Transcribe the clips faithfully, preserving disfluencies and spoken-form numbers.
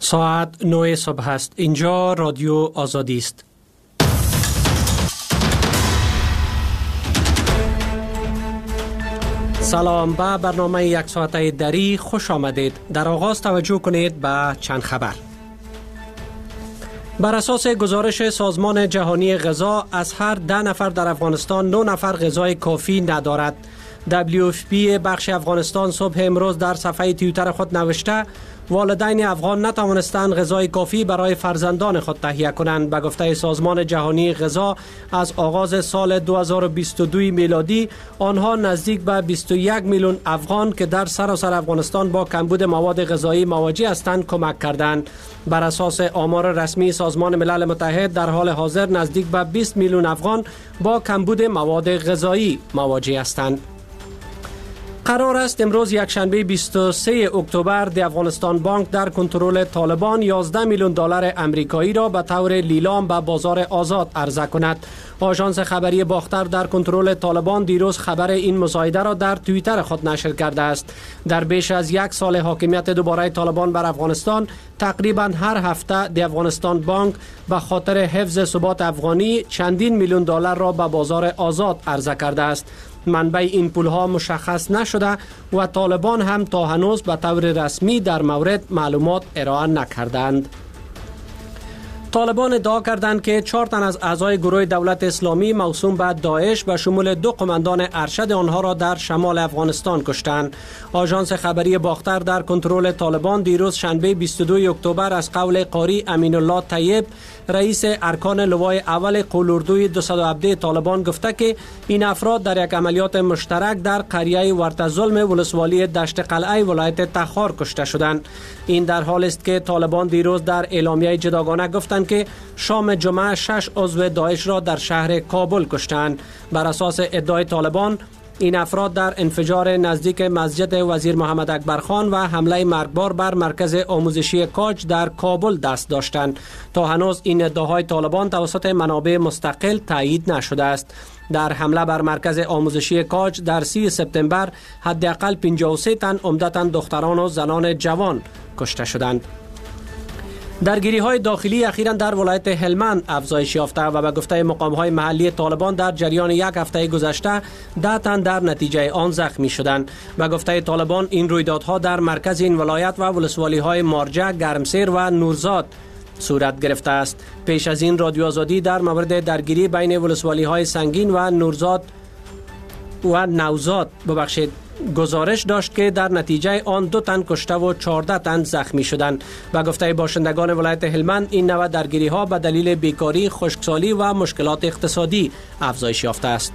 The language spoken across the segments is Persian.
ساعت نه صبح است. اینجا رادیو آزادی است. سلام، به برنامه یک ساعته دری خوش آمدید. در آغاز توجه کنید به چند خبر. بر اساس گزارش سازمان جهانی غذا، از هر ده نفر در افغانستان نه نفر غذای کافی ندارد. دبلیو اف پی بخش افغانستان صبح امروز در صفحه توییتر خود نوشته والدین افغان نتوانستند غذای کافی برای فرزندان خود تهیه کنند. به گفته سازمان جهانی غذا، از آغاز سال دو هزار و بیست و دو میلادی آنها نزدیک به بیست و یک میلیون افغان که در سراسر افغانستان با کمبود مواد غذایی مواجه هستند کمک کردند. بر اساس آمار رسمی سازمان ملل متحد، در حال حاضر نزدیک به بیست میلیون افغان با کمبود مواد غذایی مواجه هستند. قرار است امروز یکشنبه بیست و سه اکتبر دی افغانستان بانک در کنترل طالبان یازده میلیون دلار امریکایی را به طور لیلام به بازار آزاد عرضه کند. آژانس خبری باختر در کنترل طالبان دیروز خبر این مصاحبه را در توییتر خود نشر کرده است. در بیش از یک سال حاکمیت دوباره طالبان بر افغانستان، تقریبا هر هفته دی افغانستان بانک به خاطر حفظ ثبات افغانی چندین میلیون دلار را به بازار آزاد عرضه کرده است. منبع این پولها مشخص نشده و طالبان هم تا هنوز به طور رسمی در مورد معلومات ارائه نکردند. طالبان ادعا کردند که چهار تن از اعضای گروه دولت اسلامی موسوم به داعش به شمول دو قماندان ارشد آنها را در شمال افغانستان کشتند. آژانس خبری باختر در کنترل طالبان دیروز شنبه بیست و دو اکتبر از قول قاری امین الله طیب، رئیس ارکان لوای اول قولوردوی دویست و هفده طالبان گفته که این افراد در یک عملیات مشترک در قریه ورتظلم ولسوالی دشت قلعه ولایت تخار کشته شدند. این در حالی است که طالبان دیروز در اعلامیه جداگانه گفتند که شام جمعه شش عضو داعش را در شهر کابل کشتند. بر اساس ادعای طالبان، این افراد در انفجار نزدیک مسجد وزیر محمد اکبر خان و حمله مرگبار بر مرکز آموزشی کاج در کابل دست داشتند. تا هنوز این ادعاهای طالبان توسط منابع مستقل تایید نشده است. در حمله بر مرکز آموزشی کاج در سی سپتامبر حداقل پنجاه و سه تن عمدتاً دختران و زنان جوان کشته شدند. درگیری های داخلی اخیراً در ولایت هلمند افزایش یافته و به گفته مقام های محلی طالبان در جریان یک هفته گذشته ده تن در نتیجه آن زخمی شدند. به گفته طالبان این رویدادها در مرکز این ولایت و ولسوالی های مارجه، گرمسیر و نورزاد صورت گرفته است. پیش از این رادیو آزادی در مورد درگیری بین ولسوالی های سنگین و نورزاد و نوزاد ببخشید گزارش داشت که در نتیجه آن دو تن کشته و چهارده تن زخمی شدند. به گفته باشندگان ولایت هلمند، این نوع درگیری ها به دلیل بیکاری، خشکسالی و مشکلات اقتصادی افزایش یافته است.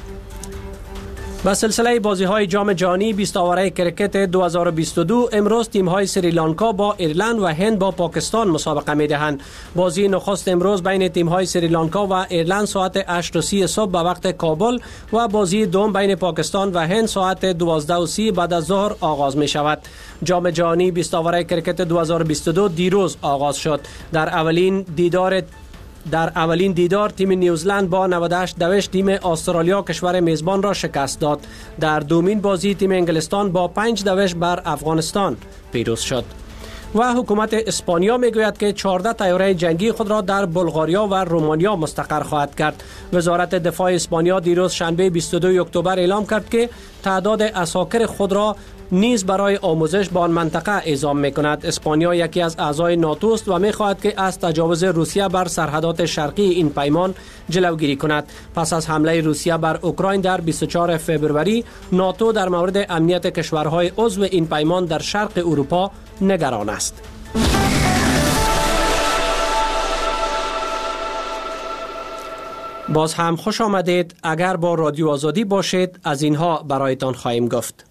به سلسله بازی های جام جهانی بیست آوره کرکت دو هزار و بیست و دو امروز تیم های سریلانکا با ایرلند و هند با پاکستان مسابقه می دهند. بازی نخست امروز بین تیم های سریلانکا و ایرلند ساعت هشت و سی صبح به وقت کابل و بازی دوم بین پاکستان و هند ساعت دوازده و سی بعد از ظهر آغاز می شود. جام جهانی بیست آوره کرکت دو هزار و بیست و دو دیروز آغاز شد. در اولین دیدار در اولین دیدار تیم نیوزلند با نود و هشت دوش تیم استرالیا کشور میزبان را شکست داد. در دومین بازی تیم انگلستان با پنج دوش بر افغانستان پیروز شد. و حکومت اسپانیا میگوید که چهارده طیاره جنگی خود را در بلغاریا و رومانیا مستقر خواهد کرد. وزارت دفاع اسپانیا دیروز شنبه بیست و دو اکتبر اعلام کرد که تعداد عساکر خود را نیز برای آموزش به آن منطقه اعزام می‌کند. اسپانیا یکی از اعضای ناتو است و می‌خواهد که از تجاوز روسیه بر سرحدات شرقی این پیمان جلوگیری کند. پس از حمله روسیه بر اوکراین در بیست و چهارم فوریه، ناتو در مورد امنیت کشورهای عضو این پیمان در شرق اروپا نگران است. باز هم خوش آمدید. اگر با رادیو آزادی باشید از اینها برایتان خواهیم گفت.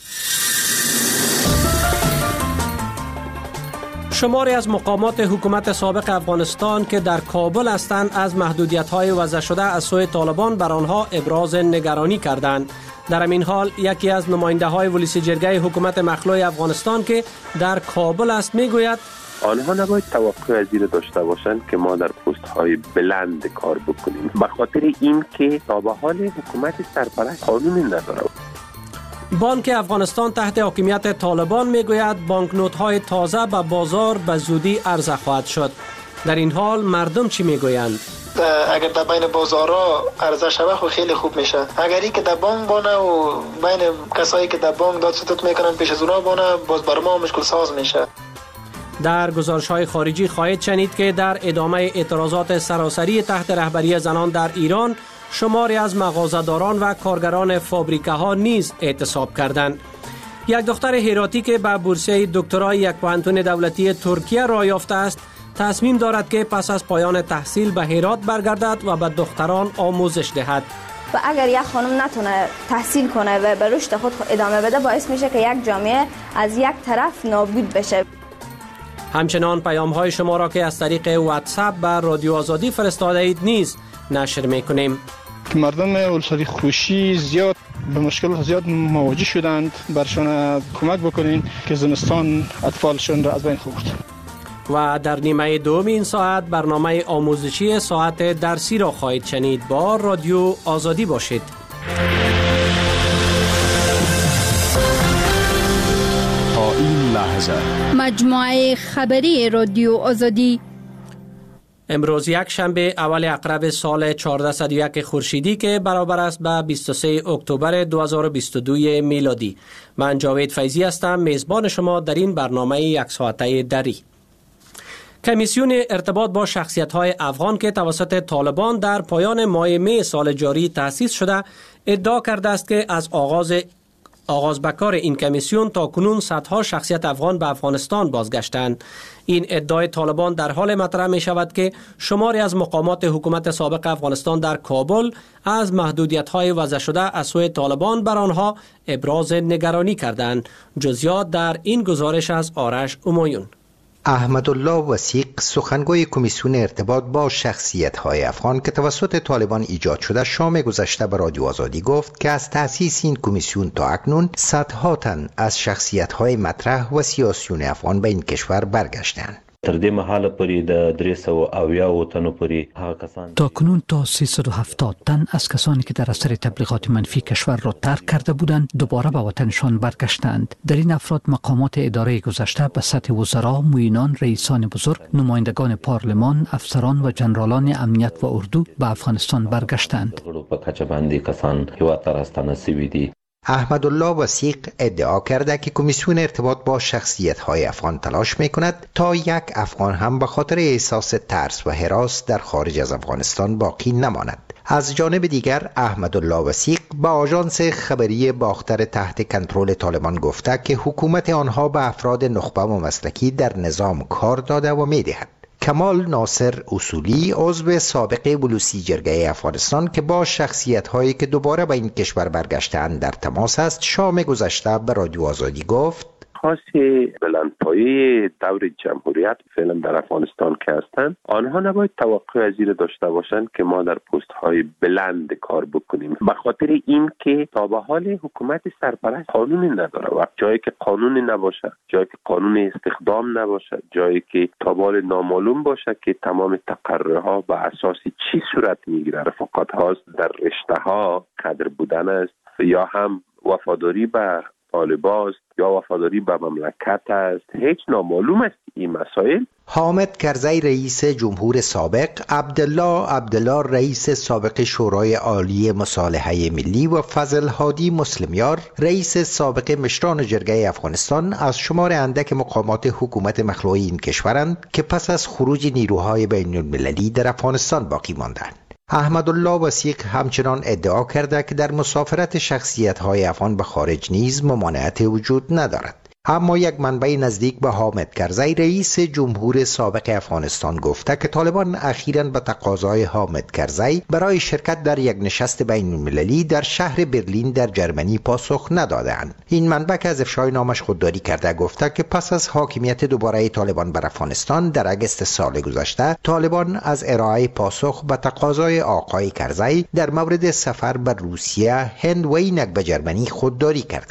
شماری از مقامات حکومت سابق افغانستان که در کابل هستند از محدودیت‌های وضع شده از سوی طالبان بر آنها ابراز نگرانی کردند. در این حال یکی از نماینده‌های ولسی جرگه حکومت مخلوع افغانستان که در کابل است میگوید آنها نباید توقع از این داشته باشند که ما در پست های بلند کار بکنیم، به خاطر این که تا به حال حکومت سرپرست قانون نداره. بانک افغانستان تحت حاکمیت طالبان میگوید بانکنوت های تازه به بازار به زودی عرضه خواهد شد. در این حال مردم چی میگویند؟ اگر در بین بازارها عرضه شود خو خیلی خوب میشه. اگر ای که در بانک بانه و بین کسایی که در بانک داد ستوت میکنن پیش از اونا بانه، باز بر ما مشکل ساز میشه. در گزارش‌های خارجی خواهید شنید که در ادامه اعتراضات سراسری تحت رهبری زنان در ایران، شماری از مغازه‌داران و کارگران فابریکه‌ها نیز اعتصاب کردند. یک دختر هراتی که به بورسیه دکترای یک پوهنتون دولتی ترکیه را یافته است، تصمیم دارد که پس از پایان تحصیل به هرات برگردد و به دختران آموزش دهد. و اگر یک خانم نتونه تحصیل کنه و به رشد خود ادامه بده، باعث میشه که یک جامعه از یک طرف نابود بشه. همچنان پیام‌های شما را که از طریق واتساپ به رادیو آزادی فرستاده اید نیز نشر میکنیم. مردم ولسوالی خوشی زیاد به مشکلات زیاد مواجه شدند، برشان کمک بکنین که زمستان اطفالشون را از بین برد. و در نیمه دوم این ساعت برنامه آموزشی ساعت درسی را خواهید شنید. با رادیو آزادی باشید. تا این لحظه مجموعه خبری رادیو آزادی. امروز یک شنبه اول عقرب سال چهارصد و یک خورشیدی که برابر است به بیست و سه اکتبر دو هزار و بیست و دو میلادی. من جاوید فیضی هستم، میزبان شما در این برنامه یک ساعته دری. کمیسیون ارتباط با شخصیت‌های افغان که توسط طالبان در پایان ماه می سال جاری تأسیس شده، ادعا کرده است که از آغاز آغاز بکار این کمیسیون تا کنون صدها شخصیت افغان به افغانستان بازگشتند. این ادعای طالبان در حال مطرح می شود که شماری از مقامات حکومت سابق افغانستان در کابل از محدودیت‌های وضع شده از سوی طالبان بر آنها ابراز نگرانی کردند. جزئیات در این گزارش از آرش امایون. احمدالله وثیق، سخنگوی کمیسیون ارتباط با شخصیت‌های افغان که توسط طالبان ایجاد شده، شام گذشته به رادیو آزادی گفت که از تأسیس این کمیسیون تا اکنون صدها تن از شخصیت‌های مطرح و سیاسیون افغان به این کشور برگشتند. تر دې مهاله پورې د درې سوه اویا تنو پورې هغه کسان تا کنون تا سیصد و هفتاد تن از کسانی که در اثر تبلیغات منفی کشور را ترک کرده بودند دوباره به وطنشان برگشتند. در این افراد مقامات اداره گذشته به سطح وزرا، معینان، رئیسان بزرگ، نمایندگان پارلمان، افسران و جنرالان امنیت و اردو به افغانستان برگشتند. په کچه باندې کسان هیواد ته راستانه شوي دي. احمدالله وثیق ادعا کرده که کمیسیون ارتباط با شخصیت‌های افغان تلاش می‌کند تا یک افغان هم به خاطر احساس ترس و هراس در خارج از افغانستان باقی نماند. از جانب دیگر احمدالله وثیق با آژانس خبری باختر تحت کنترل طالبان گفته که حکومت آنها به افراد نخبه و مسلکی در نظام کار داده و می‌دهد. کمال ناصر اصولی، عضو سابق بلوچی جرگه افغانستان که با شخصیت‌هایی که دوباره به این کشور برگشته‌اند در تماس است، شام گذشته به رادیو آزادی گفت خاص بلندپایه دور جمهوریت فعلا در افغانستان که هستند، آنها نباید توقع از این داشته باشند که ما در پست های بلند کار بکنیم، به خاطر این که تا به حال حکومت سرپرست قانونی نداره و جایی که قانونی نباشه، جایی که قانون استخدام نباشه، جایی که تا به حال نامعلوم باشه که تمام تقرر ها به اساس چی صورت میگیره، رفاقت هاست در رشته ها، کادر بودن است یا هم وفاداری به طالبان است یا وفاداری به مملکت است، هیچ نامعلوم است این مسائل. حامد کرزی رئیس جمهور سابق، عبدالله عبدالله رئیس سابق شورای عالی مصالحه ملی و فضل هادی مسلمیار رئیس سابق مشران جرگه افغانستان از شمار اندک مقامات حکومت مخلوع این کشورند که پس از خروج نیروهای بین المللی در افغانستان باقی ماندند. احمدالله وثیق همچنان ادعا کرده که در مسافرت شخصیت‌های افغان به خارج نیز ممانعت وجود ندارد. اما یک منبع نزدیک به حامد کرزی رئیس جمهور سابق افغانستان گفته که طالبان اخیراً به تقاضای حامد کرزی برای شرکت در یک نشست بین المللی در شهر برلین در جرمنی پاسخ ندادند. این منبع که از افشای نامش خودداری کرده گفته که پس از حاکمیت دوباره طالبان بر افغانستان در اگست سال گذشته، طالبان از ارائه پاسخ به تقاضای آقای کرزی در مورد سفر به روسیه، هند و اینک به جرمنی خودداری کردند.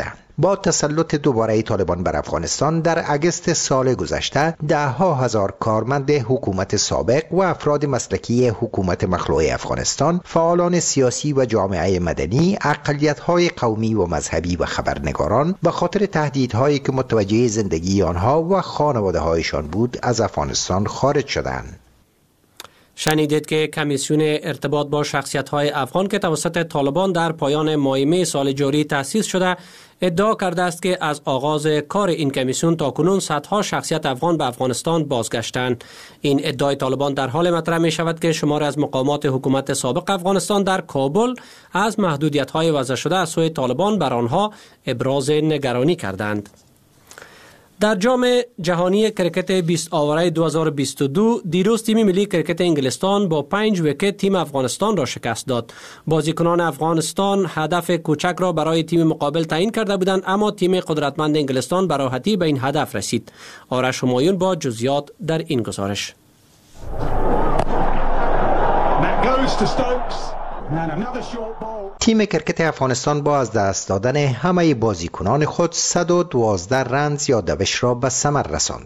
با تسلط دوباره طالبان بر افغانستان در اگست سال گذشته ده ها هزار کارمند حکومت سابق و افراد مسلکی حکومت مخلوع افغانستان، فعالان سیاسی و جامعه مدنی، اقلیت‌های قومی و مذهبی و خبرنگاران به خاطر تهدیدهایی که متوجه زندگی آنها و خانواده‌هایشان بود از افغانستان خارج شدند. شنیدید که کمیسیون ارتباط با شخصیت‌های افغان که توسط طالبان در پایان ماه می سال جاری تأسیس شده ادعا کرده است که از آغاز کار این کمیسیون تاکنون صدها شخصیت افغان به افغانستان بازگشتند. این ادعای طالبان در حال مطرح می شود که شمار از مقامات حکومت سابق افغانستان در کابل از محدودیت‌های وضع شده از سوی طالبان بر آنها ابراز نگرانی کردند. در جام جهانی کرکت بیست آوره دو هزار و بیست و دو دیروز تیم ملی کرکت انگلستان با پنج ویکت تیم افغانستان را شکست داد. بازیکنان افغانستان هدف کوچک را برای تیم مقابل تعیین کرده بودند، اما تیم قدرتمند انگلستان به راحتی به این هدف رسید. آرش همایون با جزئیات در این گزارش. تیم کرکت افغانستان با از دست دادن همه بازیکنان خود صد و دوازده رنز یا دوش را به ثمر رساند.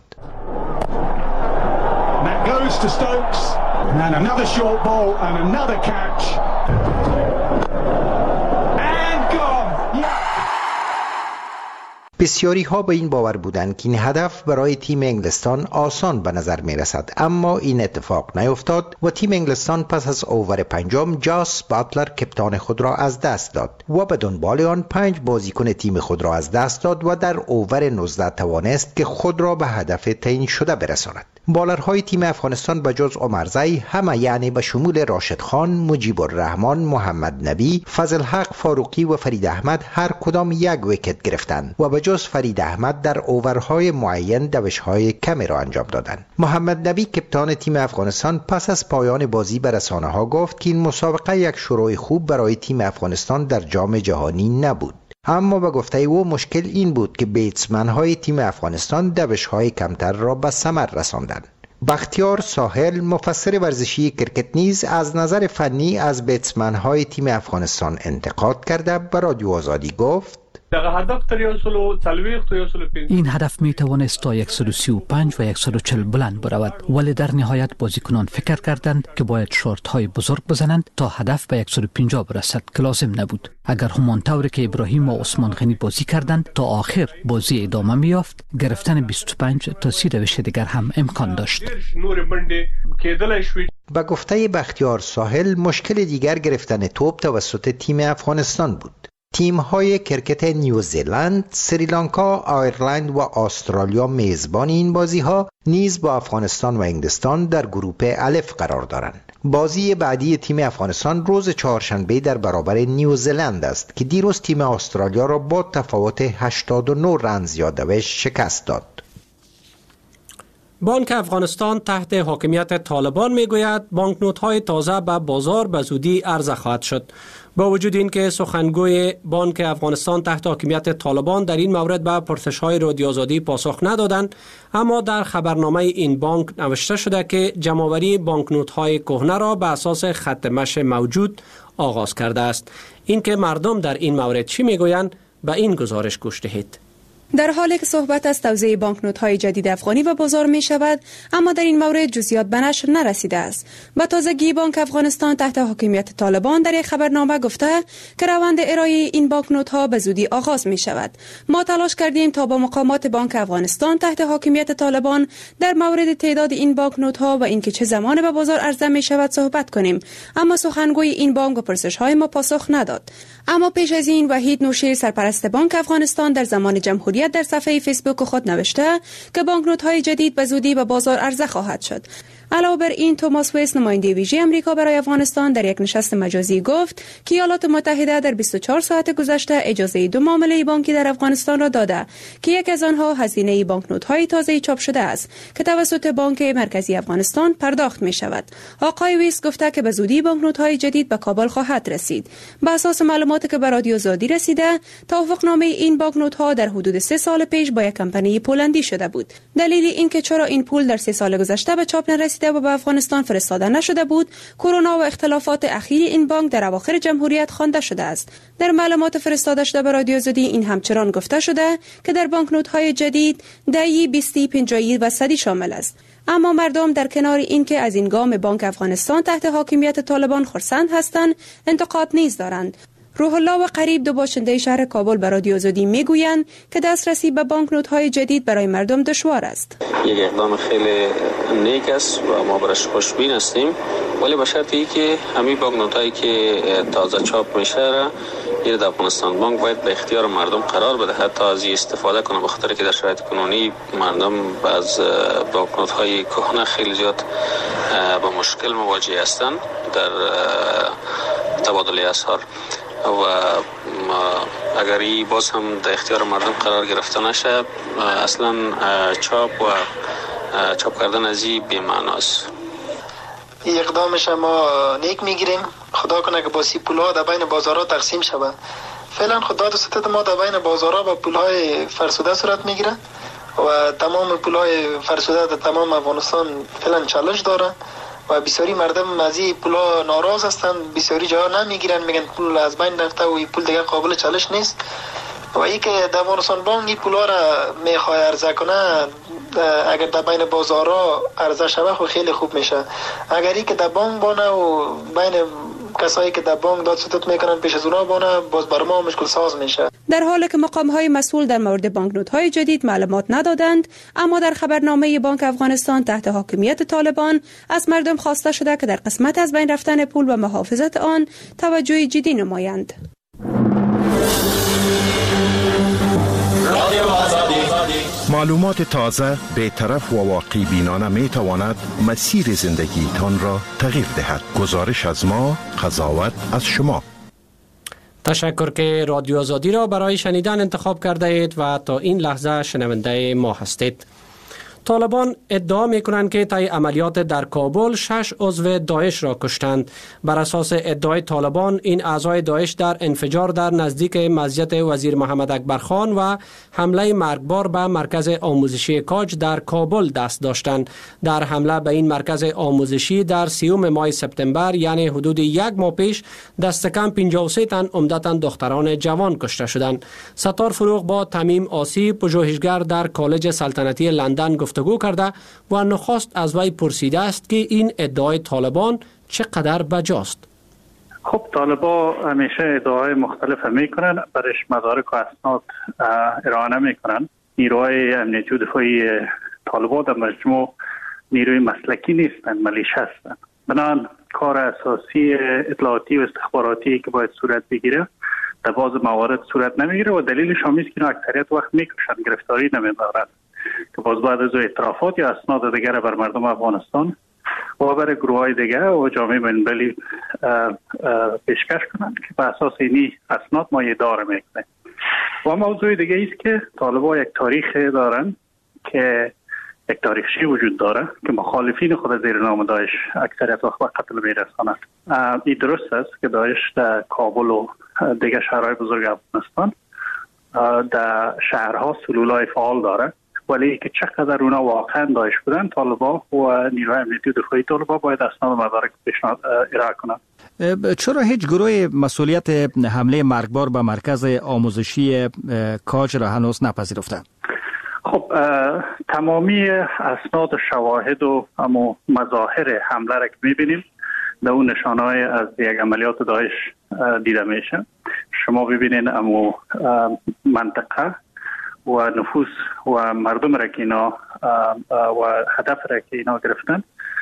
بسیاری ها به این باور بودند که این هدف برای تیم انگلستان آسان به نظر می رسد، اما این اتفاق نیفتاد و تیم انگلستان پس از اوور پنجم جاس باتلر کپتان خود را از دست داد و به دنبال آن پنج بازیکن تیم خود را از دست داد و در اوور نوزده توانست که خود را به هدف تعیین شده برساند. بالرهای تیم افغانستان به جز عمرزی همه، یعنی به شمول راشد خان، مجیب الرحمن، محمد نبی، فضل حق فاروقی و فرید احمد هر کدام یک ویکت گرفتند و به جز فرید احمد در اوورهای معین دوش‌های کمی را انجام دادند. محمد نبی کپتان تیم افغانستان پس از پایان بازی به رسانه‌ها گفت که این مسابقه یک شروع خوب برای تیم افغانستان در جام جهانی نبود، اما به گفته او مشکل این بود که بیتسمن های تیم افغانستان دوش های کمتر را به ثمر رساندند. بختیار ساحل مفسر ورزشی کرکت نیز از نظر فنی از بیتسمن های تیم افغانستان انتقاد کرده به رادیو آزادی گفت این هدف می توانست تا صد و سی و پنج و صد و چهل بلند برود، ولی در نهایت بازیکنان فکر کردند که باید شورت های بزرگ بزنند تا هدف به صد و پنجاه برسد که لازم نبود. اگر همان طوری که ابراهیم و عثمان غنی بازی کردند تا آخر بازی ادامه می یافت، گرفتن بیست و پنج تا سی روش دیگر هم امکان داشت. به گفته بختیار ساحل مشکل دیگر گرفتن توپ توسط تیم افغانستان بود. تیم‌های کرکت نیوزیلند، سریلانکا، آیرلند و استرالیا میزبان این بازی‌ها نیز با افغانستان و انگلستان در گروه الف قرار دارند. بازی بعدی تیم افغانستان روز چهارشنبه در برابر نیوزیلند است که دیروز تیم استرالیا را با تفاوت هشتاد و نه رنز یا دوش شکست داد. بانک افغانستان تحت حاکمیت طالبان میگوید بانکنوت‌های تازه به بازار به زودی عرضه خواهد شد. با وجود این که سخنگوی بانک افغانستان تحت حاکمیت طالبان در این مورد به پرسش‌های رادیو آزادی پاسخ ندادند، اما در خبرنامه این بانک نوشته شده که جمع‌آوری بانکنوت‌های کهنه را به اساس خط مشی موجود آغاز کرده است. این که مردم در این مورد چی میگویند به این گزارش گوش دهید. در حالی که صحبت از توزیع بانکنوت‌های جدید افغانی و بازار می شود، اما در این مورد جزئیات به نشر نرسیده است. به تازگی بانک افغانستان تحت حاکمیت طالبان در یک خبرنامه گفته که روند ارائه این بانکنوت‌ها به زودی آغاز می شود. ما تلاش کردیم تا با مقامات بانک افغانستان تحت حاکمیت طالبان در مورد تعداد این بانکنوت‌ها و اینکه چه زمان به بازار عرضه می شود صحبت کنیم، اما سخنگوی این بانک به پرسش‌های ما پاسخ نداد. اما پیش از این وحید نوشیر سرپرست بانک افغانستان در زمان جمهوریت در صفحه فیسبوک خود نوشته که بانکنوت‌های جدید به زودی به بازار عرضه خواهد شد. علاوه بر این توماس ویس نماینده ویژه امریکا برای افغانستان در یک نشست مجازی گفت که ایالات متحده در بیست و چهار ساعت گذشته اجازه دو معامله بانکی در افغانستان را داده که یک از آنها هزینه بانکنوت‌های تازه چاپ شده است که توسط بانک مرکزی افغانستان پرداخت می شود. آقای ویس گفته که به زودی بانکنوت‌های جدید به کابل خواهد رسید. بر اساس معلوماتی که به رادیو آزادی رسیده، توافقنامه این بانکنوت‌ها در حدود سه سال پیش با یک کمپانی پولندی شده بود. دلیل این که چرا این پول در سه سال گذشته به چاپ نرسید نرسیده و به افغانستان فرستاده نشده بود، کرونا و اختلافات اخیر این بانک در اواخر جمهوریت خوانده شده است. در معلومات فرستاده شده به رادیو آزادی این همچنان گفته شده که در بانکنوت‌های جدید دهی، بیستی، پنجاهی و صدی شامل است. اما مردم در کنار اینکه از این گام بانک افغانستان تحت حاکمیت طالبان خرسند هستند، انتقاد نیز دارند. روح الله و قریب، دو باشنده شهر کابل، به رادیو آزادی میگویند که دسترسی به بانکنوت‌های جدید برای مردم دشوار است. یک اقدام خیلی نیک است و ما برش خوشبین هستیم، ولی به شرطی که همین بانکنوت‌هایی که تازه چاپ میشه را در افغانستان بانک باید به اختیار مردم قرار بده حتی از این استفاده کنه، به خاطر که در شرایط کنونی مردم از بانکنوت‌های کهنه خیلی زیاد با مشکل مواجه هستند در تبادل اسعار و اگر این باز هم در اختیار مردم قرار گرفته نشه اصلا چاپ و چاپ کردن از این بی‌معناست. این اقدامش ما نیک میگیریم، خدا کنه که با سی پولها در بین بازارها تقسیم شود. فعلا خدا دو ستت ما در بین بازارها با پولهای فرسوده صورت میگیره و تمام پولهای فرسوده در تمام افغانستان فعلا چالش داره و بسیاری مردم از این پولا ناراض هستند، بسیاری جاها نمیگیرن، میگن پول از بین رفته و این پول دیگه قابل چالش نیست و ای که در افغانستان بانک این پولا را میخواه عرضه کنه اگر در بین بازارها عرضه شوه خو خیلی خوب میشه. اگر ای که در بانک بانه و بین کسایی که در بانک داد ستت میکنن پیش از اونا بانه باز بر ما مشکل ساز میشه. در حالی که مقام‌های مسئول در مورد بانکنوت‌های جدید معلومات ندادند، اما در خبرنامه بانک افغانستان تحت حاکمیت طالبان از مردم خواسته شده که در قسمت از بین رفتن پول و محافظت آن توجه جدی نمایند. معلومات تازه، بی‌طرف و واقع بینانه می تواند مسیر زندگی تان را تغییر دهد. گزارش از ما، قضاوت از شما. تشکر که رادیو آزادی را برای شنیدن انتخاب کرده اید و تا این لحظه شنونده ما هستید. طالبان ادعا می کنند که طی عملیات در کابل شش عضو داعش را کشتند. بر اساس ادعای طالبان این اعضای داعش در انفجار در نزدیک مسجد وزیر محمد اکبر خان و حمله مرگبار به مرکز آموزشی کاج در کابل دست داشتند. در حمله به این مرکز آموزشی در سیوم ماه سپتامبر یعنی حدود یک ماه پیش دست کم پنجاه و سه تن عمدتاً دختران جوان کشته شدند. ستار فروغ با تمیم آسی، پژوهشگر در کالج سلطنتی لندن گفتگو کرده و نخست از وی پرسیده است که این ادعای طالبان چقدر بجاست. خب طالبان همیشه ادعای مختلف میکنن، برش مدارک و اسناد ارائه نمیکنن. نیروهای امنیتی و دفاعی طالبان در مجموع نیروی مسلکی نیستند، ملیشه هستند. بنابراین کار اساسی اطلاعاتی و استخباراتی که باید صورت بگیره در بعض موارد صورت نمیگیره و دلیلش هم است که اکثریت وقت میکشن، گرفتاری نمیبرند که باز بعد از اعترافات یا اسناد دیگر بر مردم افغانستان و برای گروه های دیگر و جامعه بین‌المللی پیشکش کنند که به اساس اینی اسناد ما اداره میکنه. و موضوع دیگه است که طالبان یک تاریخ دارن که یک تاریخچه وجود داره که مخالفین خود زیر نام داعش اکثریت وقت به قتل میرساند. این درست است که داعش در کابل و دیگر شهرهای بزرگ افغانستان در شهرها سلولای فعال داره، ولی که چقدر اونا واقعا داعش بودن طالبان و نیروهای امنیتی و دفاعی طالبان باید اسناد و مدارک پیشنهاد ارائه کنند. چرا هیچ گروه مسئولیت حمله مرگبار به مرکز آموزشی کاج را هنوز نپذیرفته؟ خب تمامی اسناد و شواهد و اما مظاهر حمله را که میبینیم در اون نشانهای از یک عملیات داعش دیده میشه. شما ببینین اما منطقه و نفوس و مردم را که اینا و هدف را که اینا گرفتن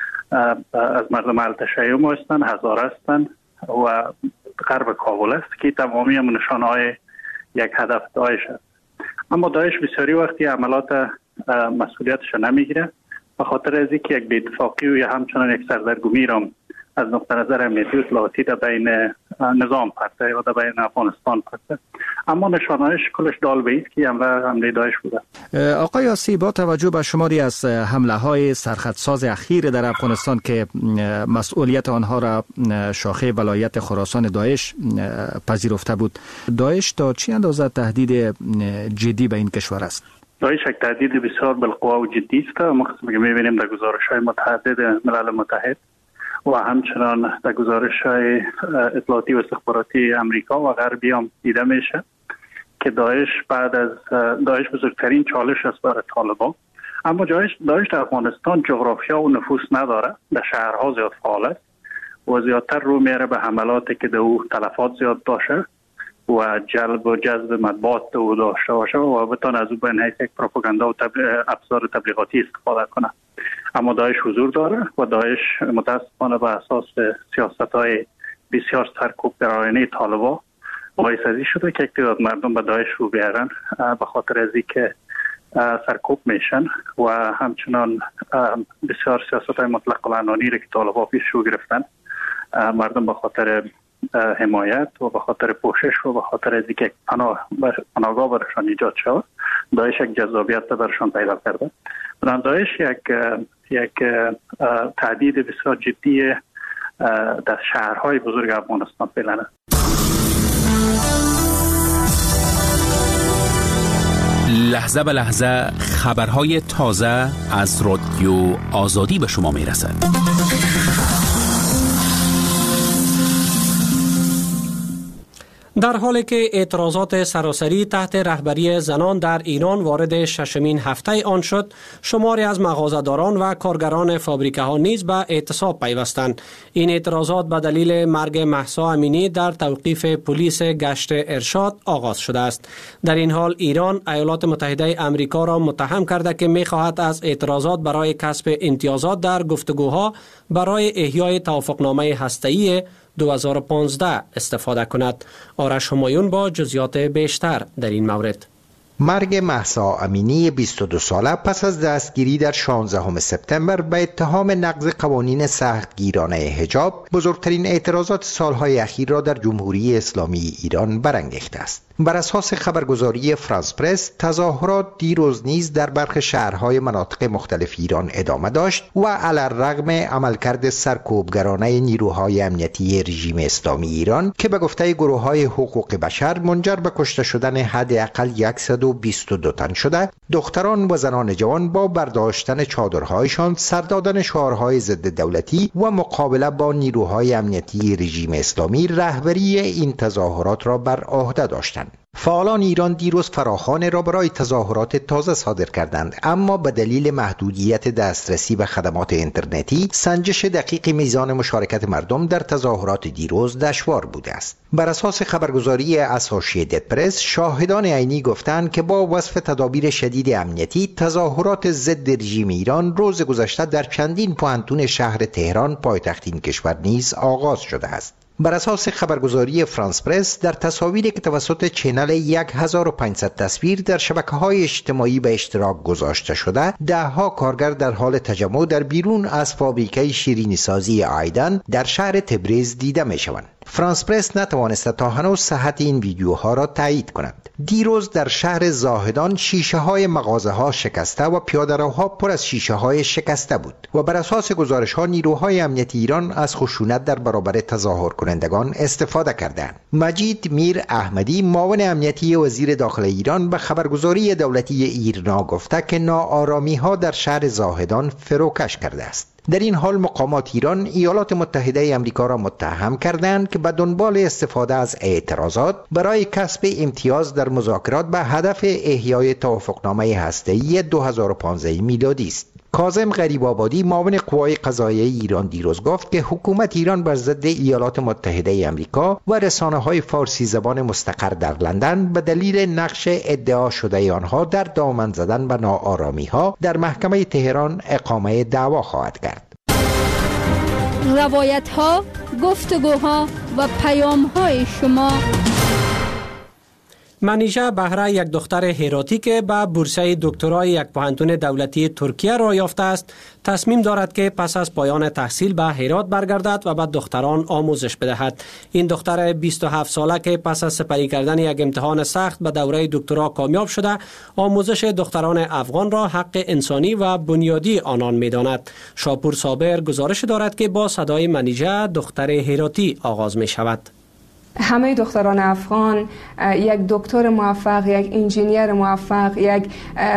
از مردم التشیع هستن، هزاره هستن و غرب کابل است که تمامی هم نشانهای یک هدف داعش است. اما داعش بسیاری وقتی عملات مسئولیتش نمیگیره به خاطر از اینکه یک بی‌اتفاقی و یا همچنان یک سردرگمی را از نقطه نظر امنیتی و اطلاعاتی در بین نظام پرته و در بین افغانستان پرته. اما نشانه‌اش کلش دال به است که حمله داعش بوده. آقای یاسی، با توجه به شماری از حمله های سرخطساز اخیر در افغانستان که مسئولیت آنها را شاخه ولایت خراسان داعش پذیرفته بود، داعش تا چه اندازه تهدید جدی به این کشور است؟ داعش یک تهدید بسیار بالقوه و جدی است. ما که می‌بینیم در گزارش‌های متعدد ملل متحد و همچنان در گزارش‌های اطلاعاتی و استخباراتی امریکا و غربی هم دیده میشه که داعش بعد از داعش بزرگترین چالش است برای طالبان. اما داعش داعش در افغانستان جغرافیا و نفوذ نداره، در شهرها زیاد فعال است و زیادتر رو میره به حملاتی که در او تلفات زیاد داشته و جلب و جذب مطبوعات او داشته باشه و بتونه از او به حیث یک پروپاگاندا و تبلیغ ابزار تبلیغاتی استفاده کنه. اما داعش حضور داره و داعش متاسفانه به اساس سیاست‌های بسیار سرکوب گرایانه طالبان باعث ازی شده که اقتدار مردم به داعش رو بیارن به خاطر از اینکه سرکوب میشن و همچنان بسیار سیاست‌های مطلق العنانی را که طالبان پیش رو گرفتن، مردم به خاطر حمایت و به خاطر پوشش و به خاطر از اینکه پناه پناهگاه برشان ایجاد شد، داعش یک جذابیت برشان پیدا کرده. بنابراین داعش یک یک تهدید بسیار جدی در شهرهای بزرگ افغانستان فعلا است. لحظه به لحظه خبرهای تازه از رادیو آزادی به شما میرسد. در حالی که اعتراضات سراسری تحت رهبری زنان در ایران وارد ششمین هفته آن شد، شماری از مغازه‌داران و کارگران فابریکه ها نیز به اعتصاب پیوستند. این اعتراضات به دلیل مرگ مهسا امینی در توقیف پلیس گشت ارشاد آغاز شده است. در این حال ایران ایالات متحده آمریکا را متهم کرده که می‌خواهد از اعتراضات برای کسب امتیازات در گفتگوها برای احیای توافقنامه هسته‌ای دو هزار و پانزده استفاده کند. آرش همایون با جزئیات بیشتر در این مورد. مرگ مهسا امینی بیست و دو ساله پس از دستگیری در شانزدهم سپتامبر به اتهام نقض قوانین سختگیرانه حجاب بزرگترین اعتراضات سالهای اخیر را در جمهوری اسلامی ایران برانگیخته است. بر اساس خبرگزاری فرانس پرس، تظاهرات دیروز نیز در برخی شهرهای مناطق مختلف ایران ادامه داشت و علی‌الرغم عملکرد سرکوبگرانه نیروهای امنیتی رژیم اسلامی ایران که به گفته گروه‌های حقوق بشر منجر به کشته شدن حداقل صد و بیست و دو تن شده، دختران و زنان جوان با برداشتن چادرهایشان، سر دادن شعارهای ضد دولتی و مقابله با نیروهای امنیتی رژیم اسلامی رهبری این تظاهرات را بر عهده داشتند. فعالان ایران دیروز فراخوان را برای تظاهرات تازه صادر کردند، اما به دلیل محدودیت دسترسی به خدمات اینترنتی سنجش دقیق میزان مشارکت مردم در تظاهرات دیروز دشوار بوده است. بر اساس خبرگزاری اسوسییتد پرس، شاهدان عینی گفتند که با وصف تدابیر شدید امنیتی، تظاهرات ضد رژیم ایران روز گذشته در چندین پوهنتون شهر تهران پایتخت این کشور نیز آغاز شده است. بر اساس خبرگزاری فرانس پرس، در تصاویری که توسط چینل هزار و پانصد تصویر در شبکه‌های اجتماعی به اشتراک گذاشته شده، ده‌ها کارگر در حال تجمع در بیرون از فابریکه شیرینی‌سازی آیدن در شهر تبریز دیده می‌شوند. فرانس پرس نتوانسته تا هنوز صحت این ویدیوها را تایید کند. دیروز در شهر زاهدان شیشه های مغازه ها شکسته و پیاده‌روها پر از شیشه های شکسته بود و بر اساس گزارش ها نیروهای امنیتی ایران از خشونت در برابر تظاهر کنندگان استفاده کردند. مجید میر احمدی، معاون امنیتی وزیر داخل ایران، به خبرگزاری دولتی ایرنا گفته که ناآرامی ها در شهر زاهدان فروکش کرده است. در این حال مقامات ایران ایالات متحده آمریکا را متهم کردند که به دنبال استفاده از اعتراضات برای کسب امتیاز در مذاکرات به هدف احیای توافقنامه هسته‌ای دو هزار و پانزده میلادی است. کاظم غریب‌آبادی، معاون قوای قضاییه ایران، دیروز گفت که حکومت ایران بر ضد ایالات متحده آمریکا و رسانه‌های فارسی زبان مستقر در لندن به دلیل نقش ادعا شده آنها در دامن زدن به ناآرامی‌ها در محکمه تهران اقامه دعوا خواهد کرد. روایت‌ها، گفتگوها و پیام‌های شما. منیژه بهره، یک دختر هراتی که به بورسه دکترای یک پوهنتون دولتی ترکیه را یافته است، تصمیم دارد که پس از پایان تحصیل به هرات برگردد و به دختران آموزش بدهد. این دختر بیست و هفت ساله که پس از سپری کردن یک امتحان سخت به دوره دکترا کامیاب شده، آموزش دختران افغان را حق انسانی و بنیادی آنان می‌داند. شاپور صابر گزارش دارد که با صدای منیژه دختر هراتی آغاز می شود. همه دختران افغان یک دکتر موفق، یک انجینیر موفق، یک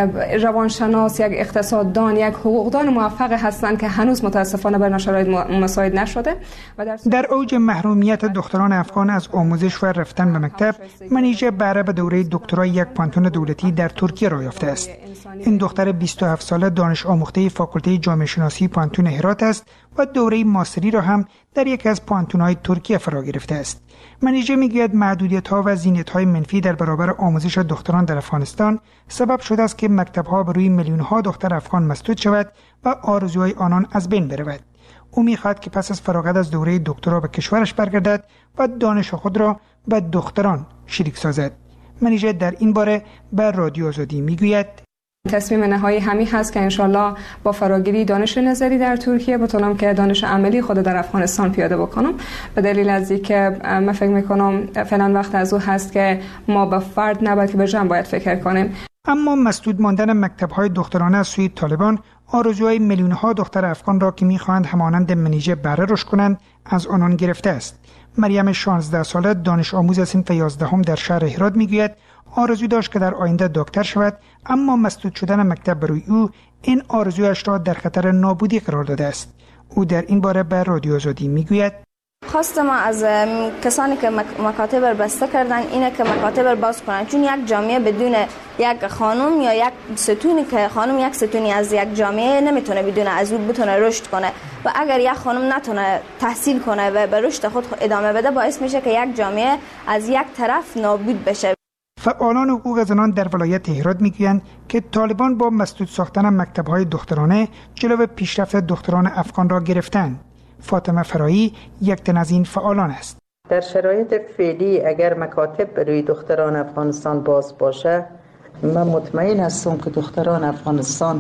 روانشناس، یک اقتصاددان، یک حقوقدان موفق هستند که هنوز متاسفانه بر شرایط مساعد نشده. و در, در اوج محرومیت دختران افغان از آموزش و رفتن به مکتب، منیژه بهره به دوره دکترای یک پانتون دولتی در ترکیه را یافته است. این دختر بیست و هفت ساله دانش آموخته فاکولته جامعه شناسی پانتون هرات است و دوره ماستری را هم در یکی از پانتون‌های ترکیه فرا گرفته است. منیژه میگوید محدودیت‌ها و زینت‌های منفی در برابر آموزش دختران در افغانستان سبب شده است که مکتب‌ها بر روی میلیون‌ها دختر افغان مسدود شود و آرزوهای آنان از بین برود. او می‌خواهد که پس از فراغت از دوره دکترا به کشورش برگردد و دانش خود را به دختران شریک سازد. منیژه در این باره به رادیو آزادی میگوید: تصمیم نهایی همین هست که انشالله با فراگیری دانش نظری در ترکیه بتونم که دانش عملی خود در افغانستان پیاده بکنم، به دلیل از اینکه من فکر میکنم فعلا وقت از او هست که ما به فرد نه بلکه به جمع باید فکر کنیم. اما مسدود ماندن مکتب‌های دخترانه از سوی طالبان آرزوهای میلیون‌ها دختر افغان را که می‌خواهند همانند منیژه بهره رشد کنند از آنان گرفته است. مریم شانزده ساله دانش آموز صنف یازدهم در شهر هرات میگوید آرزو داشت که در آینده دکتر شود، اما مسدود شدن مکتب برای او این آرزویش را در خطر نابودی قرار داده است. او در این باره به رادیو آزادی میگوید: خواست ما از کسانی که مکاتب را بسته کردن اینه که مکاتب را باز کنن، چون یک جامعه بدون یک خانم یا یک ستونی که خانم یک ستونی از یک جامعه نمیتونه بدون از اون بتونه رشد کنه و اگر یک خانم نتونه تحصیل کنه و به رشد خود ادامه بده باعث میشه که یک جامعه از یک طرف نابود بشه. فعالان حقوق زنان در ولایت هرات میگویند که طالبان با مسدود ساختن مکتب‌های دخترانه جلو پیشرفت دختران افغان را گرفتند. فاطمه فرایی یک تن از این فعالان است. در شرایط فعلی اگر مکاتب برای دختران افغانستان باز باشه، من مطمئن هستم که دختران افغانستان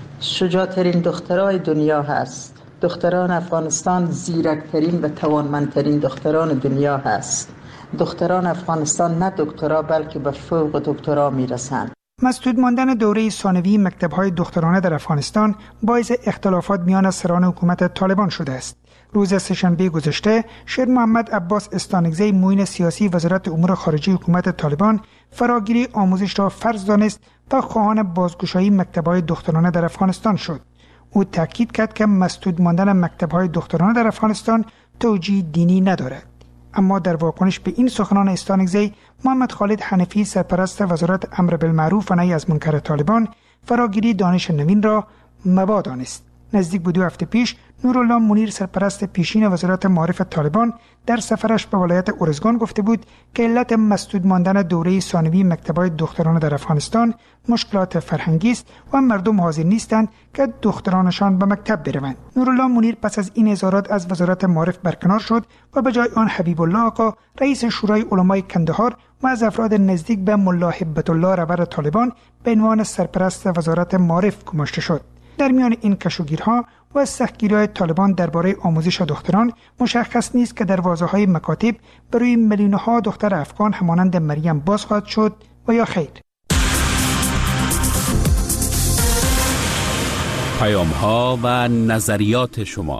شجاعترین دخترای دنیا هست. دختران افغانستان زیرکترین و توانمندترین دختران دنیا هست. دختران افغانستان نه دکترا بلکه به فوق دکترا میرسند. مسدود ماندن دوره ثانوی مکتب‌های دخترانه در افغانستان باعث اختلافات میان سران حکومت طالبان شده است. روز سه‌شنبه گذشته شیر محمد عباس استانگزی معین سیاسی وزارت امور خارجه حکومت طالبان فراگیری آموزش را فرض دانست و خواهان بازگشایی مکتب‌های دخترانه در افغانستان شد. او تاکید کرد که مسدود ماندن مکتب‌های دخترانه در افغانستان توجیه دینی ندارد. اما در واکنش به این سخنان استانگزی، محمد خالد حنفی سرپرست وزارت امر بالمعروف و نهی از منکر طالبان فراگیری دانش نوین را مباح دانست. نزدیک به دو هفته پیش نورالله منیر سرپرست پیشین وزارت معارف طالبان در سفرش به ولایت اورزگان گفته بود که علت مسدود ماندن دوره ثانوی مکتب‌های دخترانه در افغانستان مشکلات فرهنگی است و مردم حاضر نیستند که دخترانشان به مکتب بروند. نورالله منیر پس از این اظهارات از وزارت معارف برکنار شد و به جای آن حبیب الله آقا رئیس شورای علمای کندهار و از افراد نزدیک به ملا هبت الله رهبر طالبان به عنوان سرپرست وزارت معارف گماشته شد. در میان این کشوگیرها و سختگیری‌های طالبان درباره آموزش دختران مشخص نیست که دروازه‌های مکاتب برای میلیون‌ها دختر افغان همانند مریم باز خواهد شد و یا خیر. پیام‌ها و نظریات شما.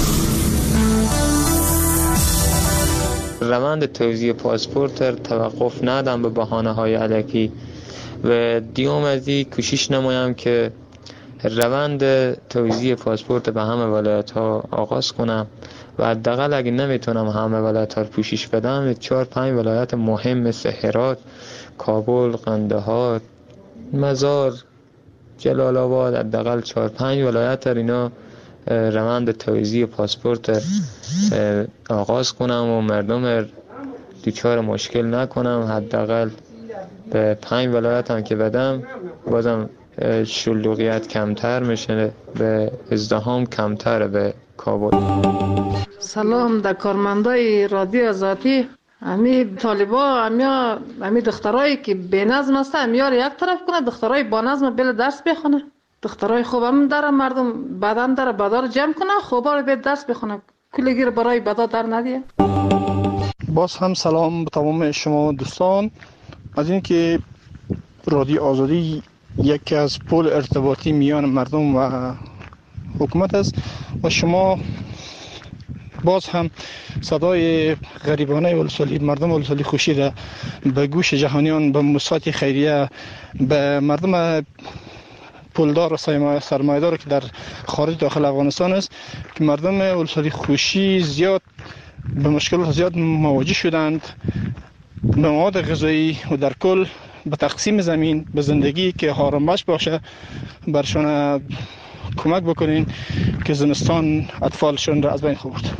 روند توزیع پاسپورت توقف ندم به بهانه‌های الکی و دیوم از این کوشش نمایم که روند توزیع پاسپورت به همه ولایت ها آغاز کنم و حداقل اگه نمیتونم همه ولایت ها رو پوشش بدم، چهار پنج ولایت مهم مثل هرات، کابل، قندهار، مزار، جلال آباد، حداقل چهار پنج ولایت اینا روند توزیع پاسپورت آغاز کنم و مردم دوچار مشکل نکنم. حداقل به پنج ولایت هم که بدم بازم شلوغیت کمتر میشه، به ازدحام کمتر به کابل. سلام در کارمندای رادیو آزادی. امی طالبا امیا امی دخترایی که بی نظم هستن امیار یک طرف کنه، دخترای با نظم بل درس بخونه. دخترای خوبم داره مردم بدن داره بدار جمع کنه، خوبا رو به درس بخونه، کلگیر برای بدا در ندیه. باز هم سلام به تمام شما دوستان. از اینکه رادیو آزادی یکی از پل ارتباطی میان مردم و حکومت است و شما باز هم صدای غریبانه ولسوالی مردم ولسوالی خوشی به گوش جهانیان به موسسات خیریه به مردم پولدار و سرمایه‌دار که در خارج داخل افغانستان است که مردم ولسوالی خوشی زیاد به مشکلات زیاد مواجه شدند. به مواد غذایی و در کل به تقسیم زمین به زندگی که آرامش باشه برشان کمک بکنین که زمستان اطفالشون را از بین خورد.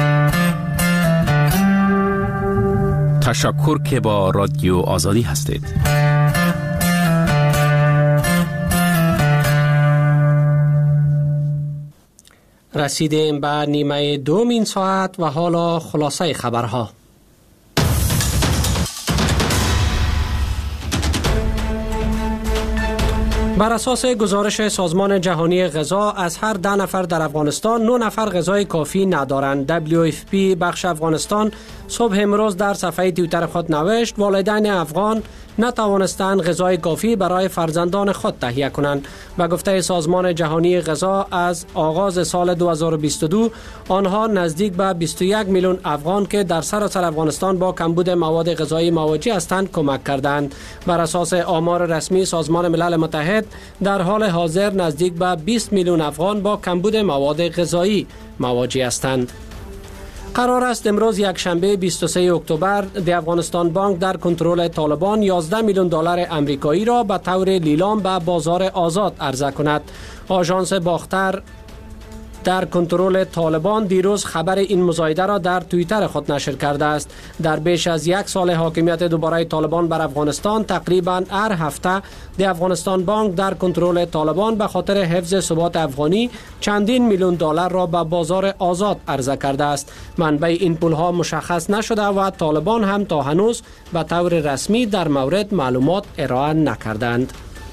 تشکر که با رادیو آزادی هستید. رسیدیم به نیمه دوم این ساعت و حالا خلاصه خبرها. بر اساس گزارش سازمان جهانی غذا از هر ده نفر در افغانستان نه نفر غذای کافی ندارند. دبلیو اف پی بخش افغانستان صبح امروز در صفحه توییتر خود نوشت والدین افغان نتوانستند غذای کافی برای فرزندان خود تهیه کنند. به گفته سازمان جهانی غذا از آغاز سال دو هزار و بیست و دو آنها نزدیک به بیست و یک میلیون افغان که در سراسر افغانستان با کمبود مواد غذایی مواجه هستند کمک کردند. بر اساس آمار رسمی سازمان ملل متحد در حال حاضر نزدیک به بیست میلیون افغان با کمبود مواد غذایی مواجه هستند. قرار است امروز یک شنبه بیست و سوم اکتبر دی افغانستان بانک در کنترل طالبان یازده میلیون دلار امریکایی را به طور لیلام به بازار آزاد عرضه کند. آژانس باختر در کنترل طالبان دیروز خبر این مزایده را در توییتر خود نشر کرده است. در بیش از یک سال حاکمیت دوباره طالبان بر افغانستان تقریبا هر هفته دی افغانستان بانک در کنترل طالبان به خاطر حفظ ثبات افغانی چندین میلیون دلار را به بازار آزاد عرضه کرده است. منبع این پولها مشخص نشده و طالبان هم تا هنوز به طور رسمی در مورد معلومات ارائه نکردند.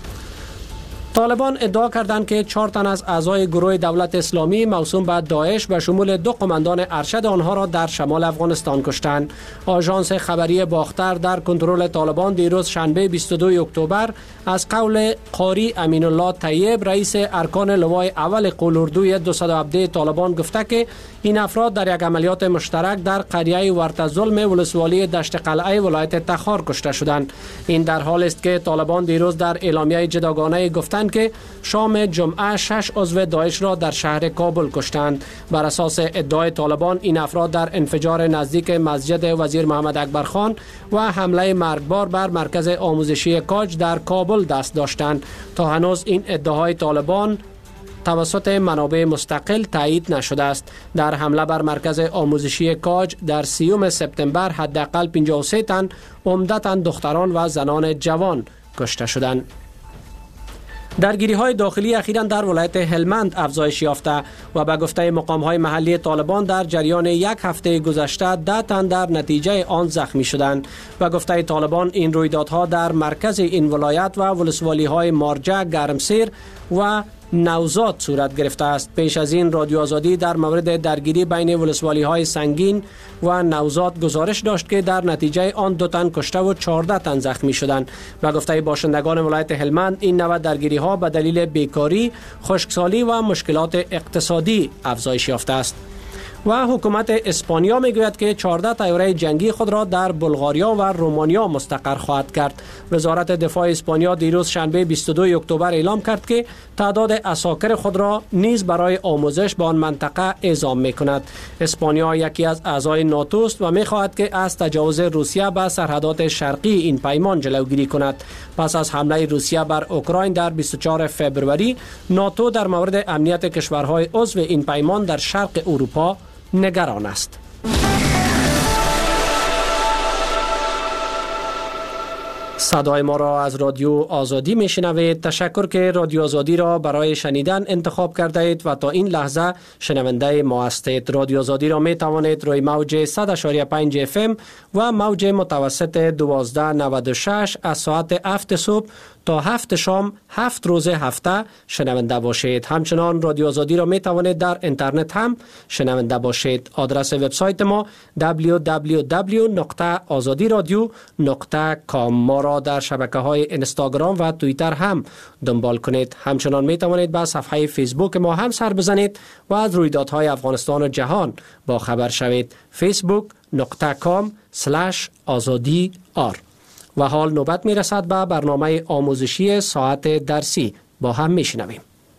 طالبان ادعا کردند که چهار تن از اعضای گروه دولت اسلامی موسوم به داعش به شمول دو قماندان ارشد آنها را در شمال افغانستان کشتند. آژانس خبری باختر در کنترل طالبان دیروز شنبه بیست و دوم اکتبر از قول قاری امین الله طیب رئیس ارکان لوای اول قولوردوی دویست و هفده طالبان گفته که این افراد در یک عملیات مشترک در قریه ورتظلم ولسوالی دشت قلعه ولایت تخار کشته شدند. این در حال است که طالبان دیروز در اعلامیه جداگانه گفتند که شام جمعه شش عضو داعش را در شهر کابل کشتند. بر اساس ادعای طالبان این افراد در انفجار نزدیک مسجد وزیر محمد اکبر خان و حمله مرگبار بر مرکز آموزشی کاج در کابل دست داشتند. تا هنوز این ادعای طالبان توسط منابع مستقل تایید نشده است. در حمله بر مرکز آموزشی کاج در سیوم سپتامبر حداقل پنجاه و سه تن عمدتاً دختران و زنان جوان کشته شدند. درگیری های داخلی اخیراً در ولایت هلمند افزایش یافته و به گفته مقام های محلی طالبان در جریان یک هفته گذشته ده تن در نتیجه آن زخمی شدند. به گفته طالبان این رویدادها در مرکز این ولایت و ولسوالی های مارجه، گرمسیر و نوزاد صورت گرفته است. پیش از این رادیو آزادی در مورد درگیری بین ولسوالی های سنگین و نوزاد گزارش داشت که در نتیجه آن دو تن کشته و چهارده تن زخمی شدند. به گفته باشندگان ولایت هلمند این نوع درگیری ها به دلیل بیکاری، خشکسالی و مشکلات اقتصادی افزایش یافته است. و حکومت اسپانیا میگوید که چهارده طیاره جنگی خود را در بلغاریا و رومانیا مستقر خواهد کرد. وزارت دفاع اسپانیا دیروز شنبه بیست و دوم اکتبر اعلام کرد که تعداد عساکر خود را نیز برای آموزش به آن منطقه اعزام میکند. اسپانیا یکی از اعضای ناتو است و میخواهد که از تجاوز روسیه به سرحدات شرقی این پیمان جلوگیری کند. پس از حمله روسیه بر اوکراین در بیست و چهارم فوریه ناتو در مورد امنیت کشورهای عضو این پیمان در شرق اروپا نگران است. صدای ما را از رادیو آزادی میشنوید. تشکر که رادیو آزادی را برای شنیدن انتخاب کرده اید و تا این لحظه شنونده ما هستید. رادیو آزادی را می توانید روی موج صد و پنج اف ام و موج متوسط دوازده نود و شش از ساعت هفت صبح تا هفت شام هفت روز هفته شنونده باشید. همچنان رادیو آزادی را می توانید در اینترنت هم شنونده باشید. آدرس وبسایت ما دبلیو دبلیو دبلیو نقطه آزادی رادیو نقطه کام. ما را در شبکه‌های اینستاگرام و توییتر هم دنبال کنید. همچنان می توانید به صفحه فیسبوک ما هم سر بزنید و از رویدادهای افغانستان و جهان با خبر شوید. فیسبوک نقطه کام سلش آزادی آر. و حال نوبت می رسد به برنامه آموزشی ساعت درسی. با هم می شنویم.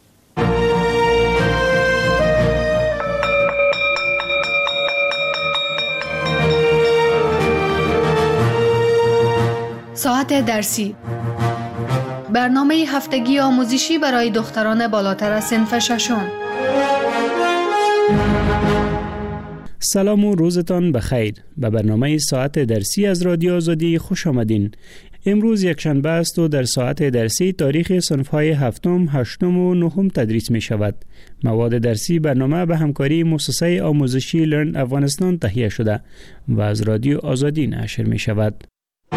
ساعت درسی، برنامه هفتگی آموزشی برای دختران بالاتر از صنف ششم. سلام و روزتان بخیر. به برنامه ساعت درسی از رادیو آزادی خوش آمدین. امروز یک شنبه است و در ساعت درسی تاریخ صنف‌های هفتم، هشتم و نهم تدریس می شود. مواد درسی برنامه به همکاری مؤسسه آموزشی لرن افغانستان تهیه شده و از رادیو آزادی نشر می شود.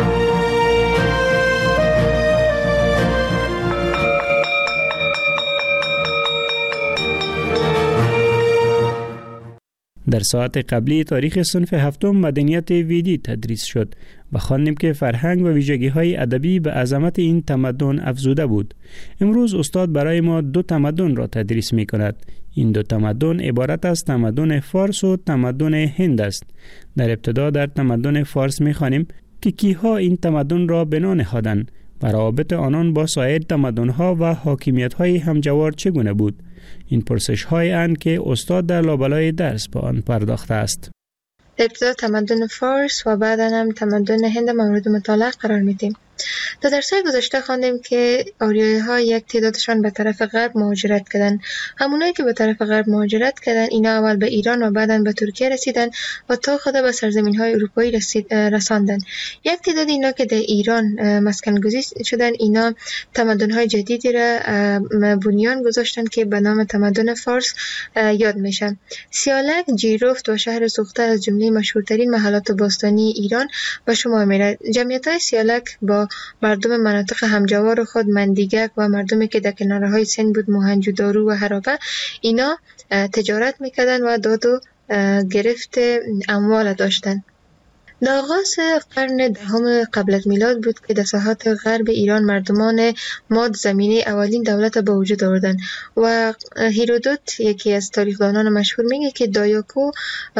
در ساعت قبلی تاریخ صنف هفتم مدنیت ویدی تدریس شد و خواندیم که فرهنگ و ویژگی‌های ادبی به عظمت این تمدن افزوده بود. امروز استاد برای ما دو تمدن را تدریس می کند. این دو تمدن عبارت از تمدن فارس و تمدن هند است. در ابتدا در تمدن فارس می خوانیم که کیها این تمدن را بنا نهادند و روابط آنان با سایر تمدن‌ها و حاکمیت‌های همجوار چگونه بود. این پرسش‌های اند که استاد در لابلای درس به آن پرداخته است. ابتدا تمدن فارس و بعدا هم تمدن هند مورد مطالعه قرار میدیم. در درس‌های گذشته خواندیم که آریایی‌ها یک تعدادشان به طرف غرب مهاجرت کردند. همونایی که به طرف غرب مهاجرت کردند اینا اول به ایران و بعداً به ترکیه رسیدند و تا خود به سرزمین‌های اروپایی رسید رساندند. یک تعداد اینا که در ایران مسکن گزین شدند اینا تمدن‌های جدیدی را بنیان گذاشتند که به نام تمدن فارس یاد میشن. سیالک، جیرفت و شهر سوخته از جمله مشهورترین محلات باستانی ایران به شمار می‌رود. جمعیت‌های سیالک با مردم مناطق همجوار خود مندیگک و مردمی که در کنارهای سند بود موهنجودارو و هرابه اینا تجارت میکردن و داد و گرفت اموال داشتن. در آغاز قرن دهم قبل از میلاد بود که در ساحات غرب ایران مردمان ماد زمینه اولین دولت به وجود آوردند و هیرودوت یکی از تاریخدانان مشهور میگه که دایاکو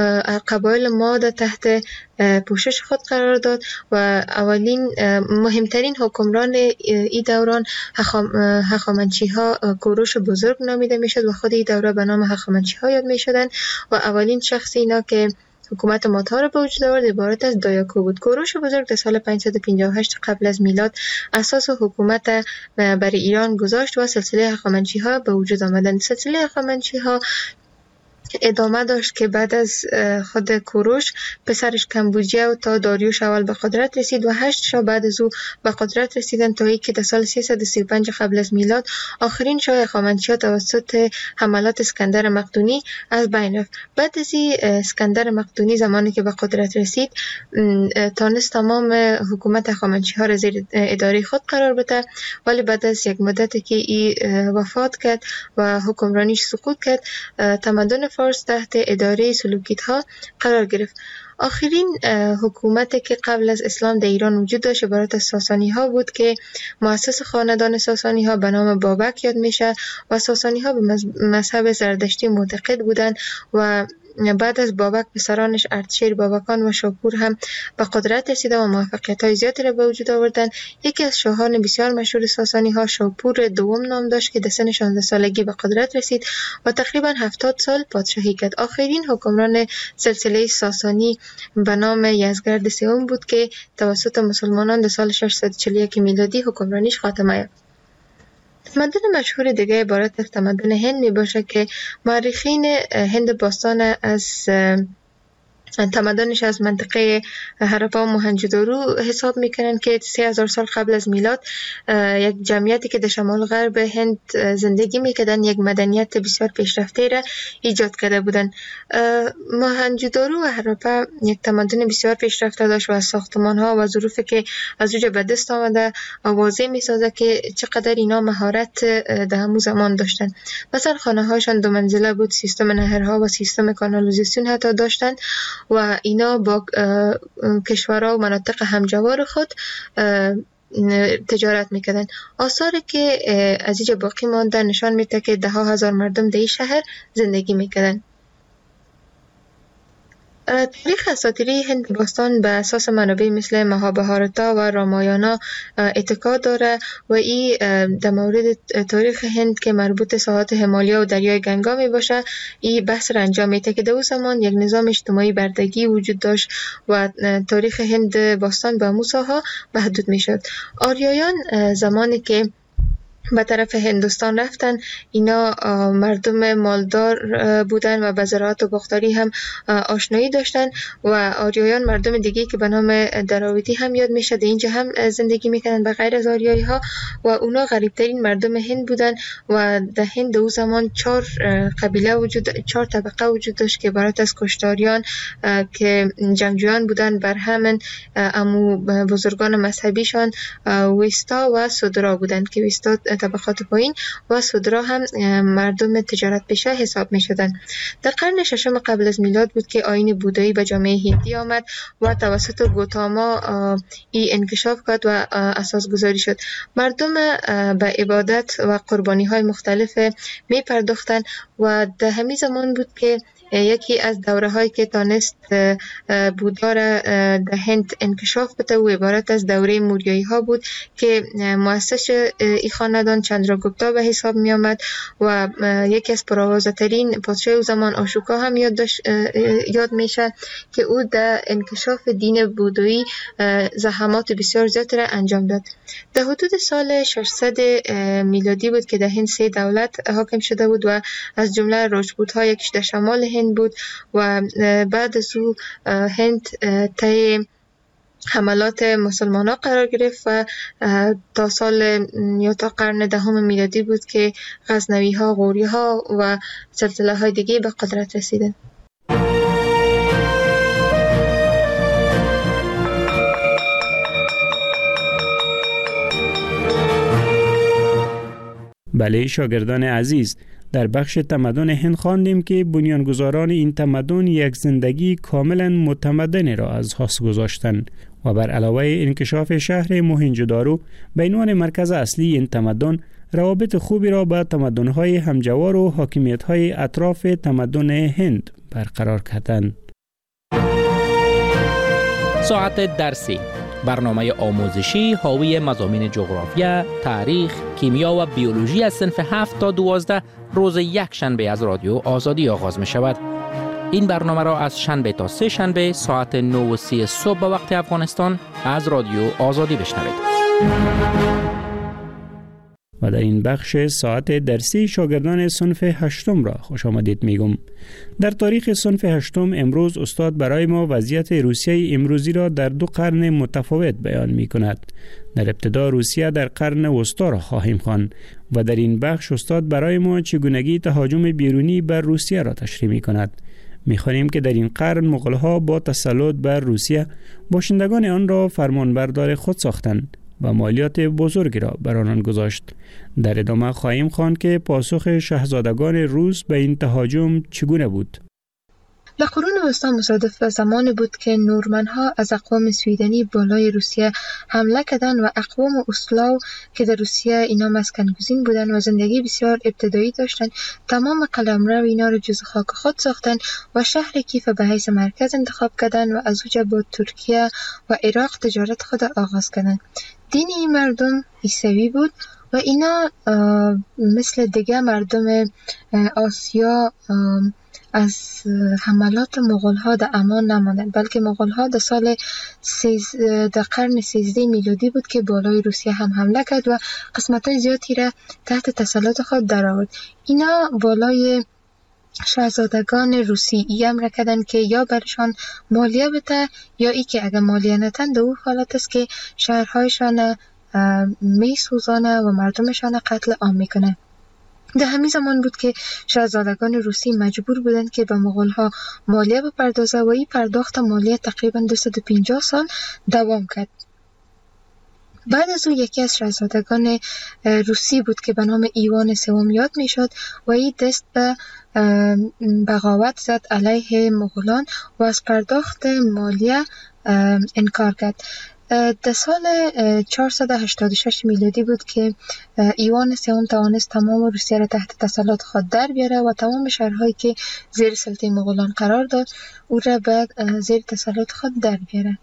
قبایل ماد تحت پوشش خود قرار داد و اولین مهمترین حکمران این دوران هخامنشی ها کوروش بزرگ نامیده میشد و خود این دوره به نام هخامنشی ها یاد میشدند و اولین شخصی اینا که حکومت مادها را به وجود آورد عبارت از دایاکو بود. کوروش بزرگ در سال پانصد و پنجاه و هشت قبل از میلاد اساس حکومت برای ایران گذاشت و سلسله هخامنشی ها به وجود آمدند. سلسله هخامنشی ها ادامه داشت که بعد از خود کوروش پسرش کمبوجیه و تا داریوش اول به قدرت رسید و هشت شاه بعد از او به قدرت رسیدند تا اینکه در سال سیصد و سی و پنج قبل از میلاد آخرین شاه هخامنشی‌ها توسط حملات اسکندر مقدونی از بین رفت. بعد از این اسکندر مقدونی زمانی که به قدرت رسید تانست تمام حکومت هخامنشی‌ها را زیر اداره خود قرار بده، ولی بعد از یک مدتی که ای وفات کرد و حکمرانیش سقوط کرد تمدن فارس تحت اداره سلوکیدها قرار گرفت. آخرین حکومتی که قبل از اسلام در ایران وجود داشت عبارت از ساسانی ها بود که مؤسس خاندان ساسانی ها به نام بابک یاد میشه و ساسانی ها به مذهب زردشتی معتقد بودند و بعد از بابک پسرانش اردشیر بابکان و شاپور هم به قدرت رسیدند و موفقیت‌های زیادی را به وجود آوردند. یکی از شاهان بسیار مشهور ساسانی ها شاپور دوم نام داشت که در سن شانزده سالگی به قدرت رسید و تقریبا هفتاد سال پادشاهی کرد. آخرین حکمران سلسله ساسانی به نام یزدگرد سوم بود که توسط مسلمانان در سال ششصد و چهل و یک میلادی حکمرانیش خاتمه یافت. تمدن مشهور دیگه عبارت از تمدن هند می باشه که مورخین هند باستان از تمدنش از منطقه هرپا و موهنجودارو حساب میکنن که سه هزار سال قبل از میلاد یک جمعیتی که در شمال غرب هند زندگی میکردن یک مدنیت بسیار پیشرفته را ایجاد کرده بودن. موهنجودارو و هرپا یک تمدن بسیار پیشرفته داشت و از ساختمان ها و ظروفی که از اوج به دست آمده واضح میسازه که چقدر اینا مهارت در همون زمان داشتن. مثلا خانه هاشان دو منزله بود، سیستم نهرها و سیستم کانالیزاسیون حتی داشتن و اینا با کشورها و مناطق همجوار خود تجارت میکردن. آثاری که از اینجا باقی مانده نشان میده که ده ها هزار مردم در این شهر زندگی میکردن. تاریخ اساطیری هند باستان به اساس منابع مثل مهابهارتا و رامایانا اتکا داره و این در مورد تاریخ هند که مربوط ساحات همالیا و دریای گنگا می باشه این بحث را انجام میده که در اون زمان یک نظام اجتماعی بردگی وجود داشت و تاریخ هند باستان به همون ساحه محدود میشد. آریایان زمانی که به طرف هندوستان رفتن اینا مردم مالدار بودن و به زراعت و باغداری هم آشنایی داشتن و آریایان مردم دیگه که به نام دراویدی هم یاد میشه در اینجا هم زندگی میکنن به غیر از آریایی ها و اونا غریبترین مردم هند بودن و در هند او زمان چهار قبیله وجود چهار طبقه وجود داشت که عبارت از کشتاریان که جنگجویان بودن، برهمن، امو بزرگان مذهبیشان، ویستا و سودرا بودن که ویستا طبقات پایین و سودرا هم مردم تجارت پیشه حساب می شدن. در قرن ششم قبل از میلاد بود که آیین بودایی به جامعه هندی آمد و توسط گوتاما ای انکشاف کرد و اساس گذاری شد. مردم به عبادت و قربانی های مختلف می پرداختن و در همین زمان بود که یکی از دوره هایی که تانست بودا را در هند انکشاف بده و عبارت از دوره موریایی ها بود که مؤسس این خاندان چندراگوپتا به حساب می آمد و یکی از پرآوازه ترین پادشاه او زمان آشوکا هم یاد, یاد میشه که او در انکشاف دین بودایی زحمات بسیار زیاد را انجام داد. در حدود سال ششصد میلادی بود که در هند سه دولت حاکم شده بود و از جمله راجپوت ها یکیش در شمال هند بود و بعد از او هند طی حملات مسلمان ها قرار گرفت و تا سال یا تا قرن دهم میلادی بود که غزنوی ها، غوری ها و سلسله های دیگه به قدرت رسیدن. بله شاگردان عزیز، در بخش تمدن هند خواندیم که بنیانگذاران این تمدن یک زندگی کاملا متمدن را از پس گذاشتند و بر علاوه انکشاف شهر موهنجودارو به عنوان مرکز اصلی این تمدن روابط خوبی را با تمدن‌های همجوار و حاکمیت‌های اطراف تمدن هند برقرار کردند. ساعت درسی، برنامه آموزشی حاوی مضامین جغرافیا، تاریخ، کیمیا و بیولوژی از صنف هفت تا دوازده روز یک شنبه از رادیو آزادی آغاز می شود. این برنامه را از شنبه تا سه شنبه ساعت نه و سی صبح به وقت افغانستان از رادیو آزادی بشنوید. و در این بخش ساعت درسی شاگردان صنف هشتم را خوش آمدید میگم. در تاریخ صنف هشتم امروز استاد برای ما وضعیت روسیه امروزی را در دو قرن متفاوت بیان می کند. در ابتدا روسیه در قرن وسطا را خواهیم خواند و در این بخش استاد برای ما چگونگی تهاجم بیرونی بر روسیه را تشریح می کند. می خوانیم که در این قرن مغول‌ها با تسلط بر روسیه باشندگان آن را فرمانبردار خود ساختند و مالیات بزرگی را بر آنان گذاشت. در ادامه خواهیم خواند که پاسخ شاهزادگان روس به این تهاجم چگونه بود. در قرون وسطا مصادف به زمانی بود که نورمنها از اقوام سویدنی بالای روسیه حمله کردند و اقوام اسلاو که در روسیه اینا مسکن‌گزین بودند و زندگی بسیار ابتدایی داشتند تمام قلمرو اینا را جز خاک خود ساختند و شهر کیف به حیث مرکز انتخاب کردند و از اوجه با ترکیه و عراق تجارت خود آغاز کردند. دین این مردم عیسوی بود و اینا مثل دیگه مردم آسیا از حملات مغول‌ها در امان نماندند، بلکه مغول‌ها در سال سیز در قرن سیزده میلادی بود که بالای روسیه هم حمله کرد و قسمت‌های زیادی را تحت تسلط خود درآورد. اینا بالای شاهزادگان روسی ای امر کردن که یا برشان مالیه بده یا ای که اگر مالیه نتن در او حالت است که شهرهایشان می سوزانه و مردمشان قتل عام میکنه. در همین زمان بود که شاهزادگان روسی مجبور بودند که به مغول ها مالیه بپردازه و این پرداخت مالیه تقریبا دویست و پنجاه سال دوام کرد. بعد از او یکی از شاهزادگان روسی بود که به نام ایوان سوم یاد می شد و این دست به بغاوت زد علیه مغولان و از پرداخت مالیه انکار کرد. در سال چهارصد و هشتاد و شش میلادی بود که ایوان سوم توانست تمام روسیه را تحت تسلط خود در بیاره و تمام شهرهایی که زیر سلطه مغولان قرار داد او را به زیر تسلط خود در بیاره.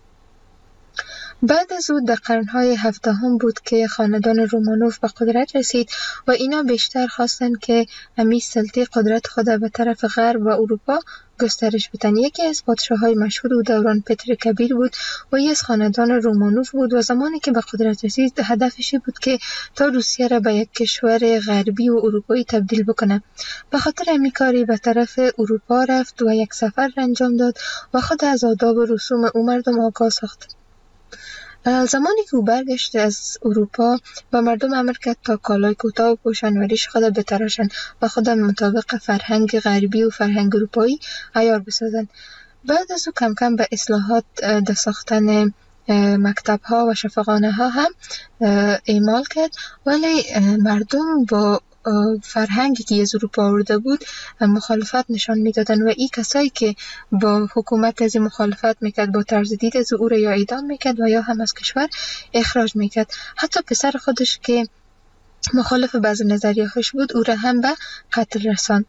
بعد از او در قرنهای هفدهم بود که خاندان رومانوف به قدرت رسید و اینا بیشتر خواستند که امی سلطه قدرت خود به طرف غرب و اروپا گسترش بدن. یکی از پادشاه‌های مشهور او دوران پتر کبیر بود و یکی از خاندان رومانوف بود و زمانی که به قدرت رسید هدفش بود که تا روسیه را به یک کشور غربی و اروپایی تبدیل بکنه. به خاطر همین کاری به طرف اروپا رفت و یک سفر انجام داد و خود از آداب و رسوم او مردم آگاه ساخت. زمانی که او برگشت از اروپا و مردم امر کرد تا کالای کوتاه و پوشن و ریش خود بتراشند و خود مطابق فرهنگ غربی و فرهنگ اروپایی عیار بسازند. بعد از او کم کم به اصلاحات در ساختن مکتب ها و شفاخانه ها هم اعمال کرد، ولی مردم با فرهنگی که از اروپا آورده بود مخالفت نشان میدادن و این کسایی که با حکومت از مخالفت میکرد با طرز دید از او را یا اعدام میکرد و یا هم از کشور اخراج میکرد. حتی پسر خودش که مخالف بعض نظریه‌هاش بود او را هم به قتل رساند.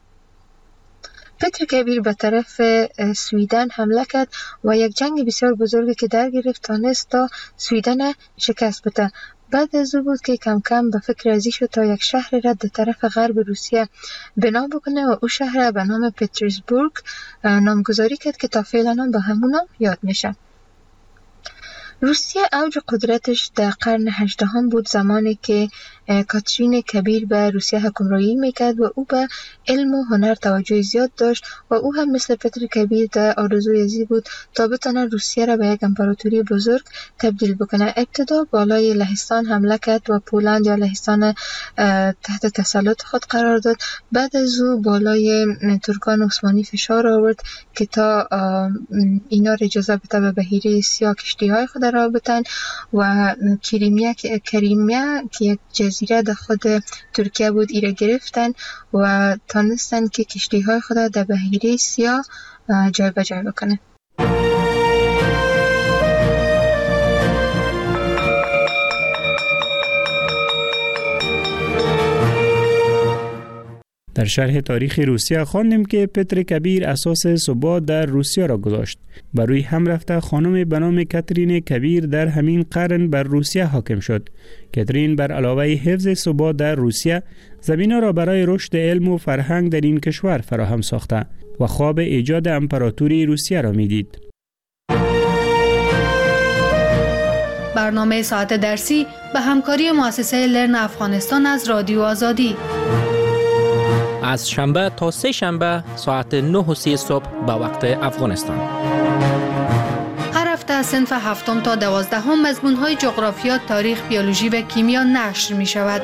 پتر کبیر به طرف سویدن حمله کرد و یک جنگ بسیار بزرگی که در گرفت تانست تا سویدن شکست بده. بعد از او بود که کم کم به فکر ازی شد تا یک شهر را در طرف غرب روسیه بنا بکنه و او شهر به نام پترزبورگ نامگذاری کرد که تا فعلا هم به همون نام یاد میشه. روسیه اوج قدرتش در قرن هجدهم بود، زمانی که کاترین کبیر به روسیه حکمرانی میکرد و او به علم و هنر توجه زیاد داشت و او هم مثل پتر کبیر در آرزوی ازی بود تا بتونه روسیه را به یک امپراتوری بزرگ تبدیل بکنه. ابتدا بالای لهستان حمله کرد و پولند یا لهستان تحت تسلط خود قرار داد. بعد از او بالای ترکان عثمانی فشار آورد که تا اینا را اجازه بده به بحیره سیاه کشتی های خود را بتن و کریمیا کریمیا که یک جزیره در خود ترکیه بود ایره گرفتن و تانستن که کشتی های خود در بحیره سیاه جای به جای بکنه. در شرح تاریخ روسیه خواندیم که پتر کبیر اساس ثبات در روسیه را گذاشت. بر روی هم رفته خانم به نام کاترین کبیر در همین قرن بر روسیه حاکم شد. کاترین بر علاوه حفظ ثبات در روسیه زمینه را برای رشد علم و فرهنگ در این کشور فراهم ساخته و خواب ایجاد امپراتوری روسیه را میدید. برنامه ساعت درسی به همکاری مؤسسه لرن افغانستان از رادیو آزادی. از شنبه تا سه شنبه ساعت نه و سی صبح به وقت افغانستان. هر هفته از صنف هفتم تا دوازدهم مضمون‌های جغرافیا، تاریخ، بیولوژی و کیمیا نشر می شود.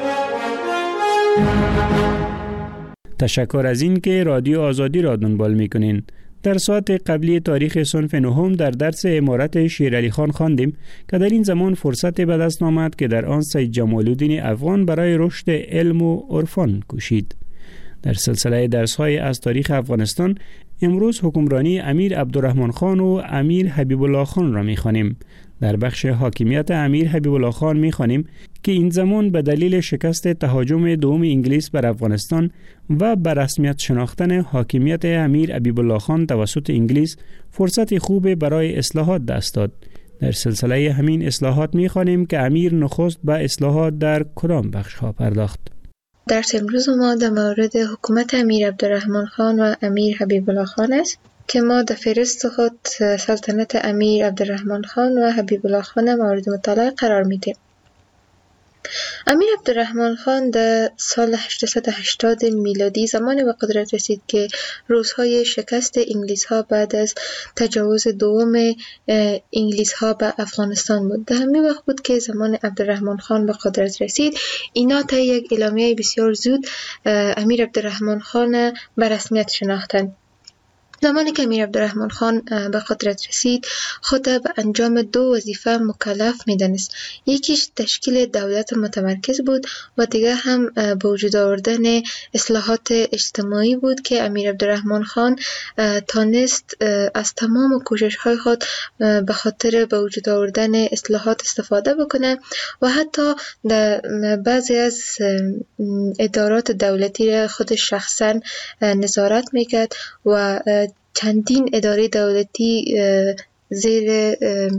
تشکر از این که رادیو آزادی را دنبال می کنین. در ساعت قبلی تاریخ صنف نهم در درس عمارت شیرعلی خان خواندیم که در این زمان فرصت به دست آمد که در آن سید جمال الدین افغان برای رشد علم و عرفان کوشید. در سلسله درس‌های از تاریخ افغانستان امروز حکمرانی امیر عبدالرحمن خان و امیر حبیب الله خان را می‌خوانیم. در بخش حاکمیت امیر حبیب الله خان می‌خوانیم که این زمان به دلیل شکست تهاجم دوم انگلیس بر افغانستان و به رسمیت شناختن حاکمیت امیر حبیب الله خان توسط انگلیس فرصت خوب برای اصلاحات دست داد. در سلسله همین اصلاحات می‌خوانیم که امیر نخست به اصلاحات در کدام بخش‌ها پرداخت. درس امروز ما در مورد حکومت امیر عبدالرحمن خان و امیر حبیب الله خان است که ما در فهرست خود سلطنت امیر عبدالرحمن خان و حبیب الله خان مورد مطالعه قرار میدیم. امیر عبدالرحمن خان در سال هشتصد و هشتاد میلادی زمان به قدرت رسید که روزهای شکست انگلیس ها بعد از تجاوز دوم انگلیس ها به افغانستان بود. در همین وقت بود که زمان عبدالرحمن خان به قدرت رسید. اینا تا یک اعلامیه بسیار زود امیر عبدالرحمن خان به رسمیت شناختند. زمانی که امیر عبدالرحمن خان به قدرت رسید خود به انجام دو وظیفه مکلف می‌دانست. یکیش تشکیل دولت متمرکز بود و دیگر هم به وجود آوردن اصلاحات اجتماعی بود که امیر عبدالرحمن خان تانست از تمام کوشش‌های خود به خاطر به وجود آوردن اصلاحات استفاده بکنه و حتی در بعضی از ادارات دولتی را خود شخصا نظارت میکرد و چندین اداره دولتی زیر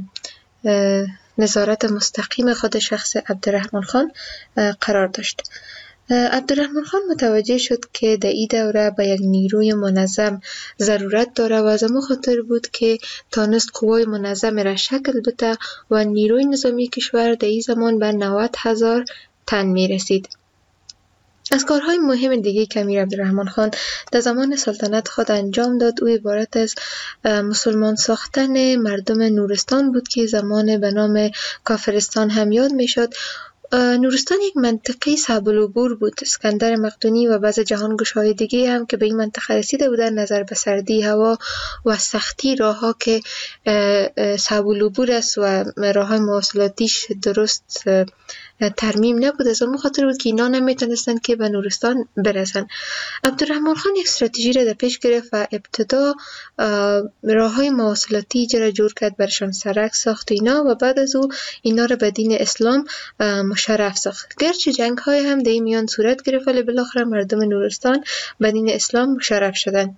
نظارت مستقیم خود شخص عبدالرحمن خان قرار داشت. عبدالرحمن خان متوجه شد که در این دوره به یک نیروی منظم ضرورت داره و از همون خاطر بود که تانست قوای منظم را شکل بده و نیروی نظامی کشور در این زمان به نود هزار تن می رسید. از کارهای مهم دیگه که امیر عبدالرحمن خان در زمان سلطنت خود انجام داد او عبارت از مسلمان ساختن مردم نورستان بود که زمان به نام کافرستان هم یاد می شد. نورستان یک منطقه صعب العبور بود. اسکندر مقدونی و بعض جهانگشاهای دیگه هم که به این منطقه رسیده بودن نظر به سردی هوا و سختی راه ها که صعب العبور است و راه های مواصلاتیش درست ترمیم نبود، از اون خاطر بود که اینا نمیتونستن که به نورستان برسن. عبدالرحمن خان یک استراتژی را در پیش گرفت و ابتدا راه های مواصلاتی ایجا جور کرد، برشان سرک ساخت اینا و بعد از او اینا را به دین اسلام مشرف ساخت. گرچه جنگ های هم در این میان صورت گرفت ولی بالاخره مردم نورستان به دین اسلام مشرف شدن.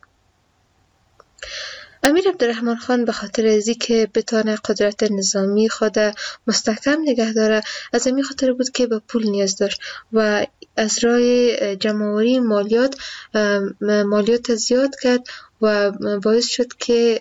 امیر عبدالرحمن خان به خاطر از اینکه بتانه قدرت نظامی خود مستحکم نگه داره از همین خاطر بود که به پول نیاز داشت و از راه جمع‌آوری مالیات مالیات زیاد کرد و باعث شد که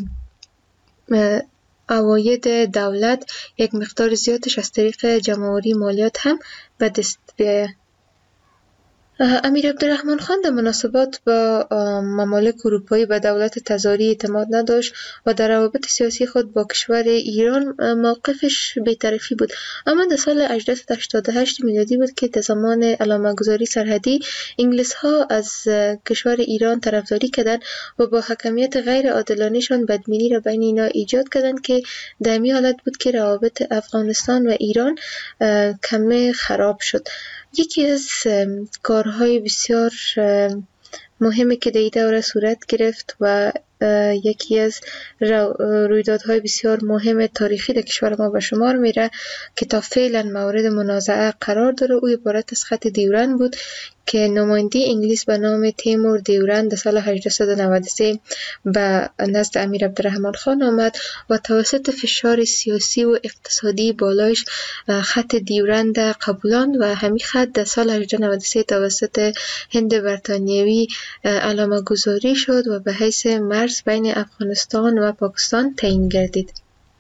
عواید دولت یک مقدار زیادش از طریق جمع‌آوری مالیات هم به دست بیاید. امیر عبدالرحمن خان در مناسبات با ممالک اروپایی به دولت تزاری اعتماد نداشت و در روابط سیاسی خود با کشور ایران موقفش بی‌طرفی بود. اما در سال هجده هشتاد و هشت میلادی بود که در زمان علامت‌گذاری سرحدی انگلیس ها از کشور ایران طرفداری کردند و با حکمیت غیر عادلانه‌شان بدبینی را بین اینا ایجاد کردند که در این حالت بود که روابط افغانستان و ایران کمی خراب شد. یکی از کارهای بسیار مهمی که در این دوره صورت گرفت و یکی از رویدادهای بسیار مهم تاریخی در کشور ما به شمار میره که تا فعلا مورد منازعه قرار داره او عبارت از خط دیورند بود که نماینده انگلیس به نام تیمور دیورند در سال هجده نود و سه به نزد امیر عبدالرحمن خان آمد و توسط فشار سیاسی و اقتصادی بالایش خط دیورند قبولاند و همین خط در سال هجده نود و سه توسط هند بریتانیایی علامه گذاری شد و به حیث مرز بین افغانستان و پاکستان تعیین گردید.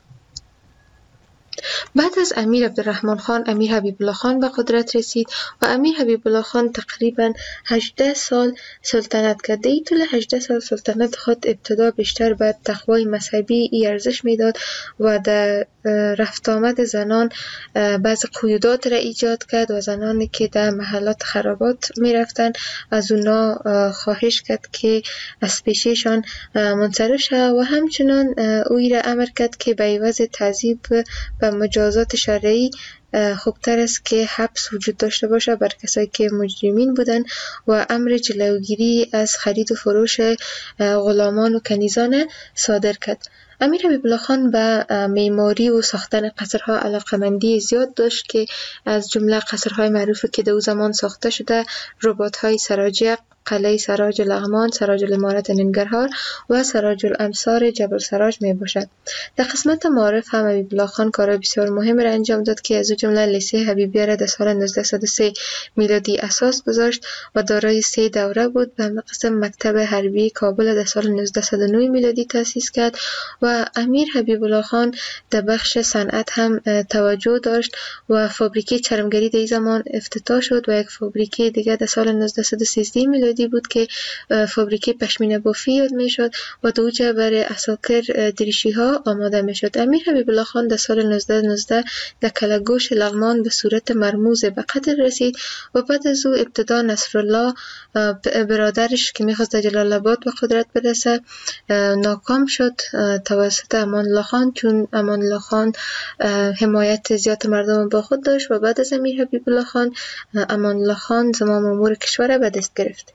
بعد از امیر عبدالرحمن خان امیر حبیب الله خان به قدرت رسید و امیر حبیب الله خان تقریبا هجده سال سلطنت کرد. در طول هجده سال سلطنت خود ابتدا بیشتر به تقوای مذهبی ای ارزش میداد و در رفت آمد زنان بعض قیودات را ایجاد کرد و زنانی که در محلات خرابات می رفتن از اونا خواهش کرد که از پیششان منصرف شد و همچنان اوی را امر کرد که به عوض تعذیب و مجازات شرعی خوبتر است که حبس وجود داشته باشه بر کسایی که مجرمین بودن و امر جلوگیری از خرید و فروش غلامان و کنیزان صادر کرد. امیر حبیب الله خان به معماری و ساختن قصرها علاقمندی زیاد داشت که از جمله قصرهای معروفی که در او زمان ساخته شده رباط‌های سراجه قلعه سراج لغمان، سراج الامارت ننگرهار و سراج الامصار جبل سراج می باشد. در قسمت معارف هم حبیب الله خان کار بسیار مهم را انجام داد که از جمله لیسه حبیبیه را در سال نوزده صد و سه میلادی اساس گذاشت و دارای سه دوره بود. به قسم مکتب حربی کابل در سال نوزده صد و نه میلادی تأسیس کرد و امیر حبیب الله خان در بخش صنعت هم توجه داشت و فابریکه چرمگری در زمان افتتاح شد و یک فابریکه دیگه در سال نوزده صد و سیزده میلادی بود که فابریکه پشمینه بافی یاد میشد و دوجه برای عساکر دریشی ها آماده میشد. امیر حبیب الله خان در سال نوزده نوزده در کلگوش لغمان به صورت مرموز به قتل رسید و بعد از او ابتدا نصرالله برادرش که میخواست در جلال آباد به قدرت برسه ناکام شد توسط امان الله خان، چون امان الله خان حمایت زیاد مردم با خود داشت و بعد از امیر حبیب الله خان امان الله خان زمام امور کشور به دست گرفت.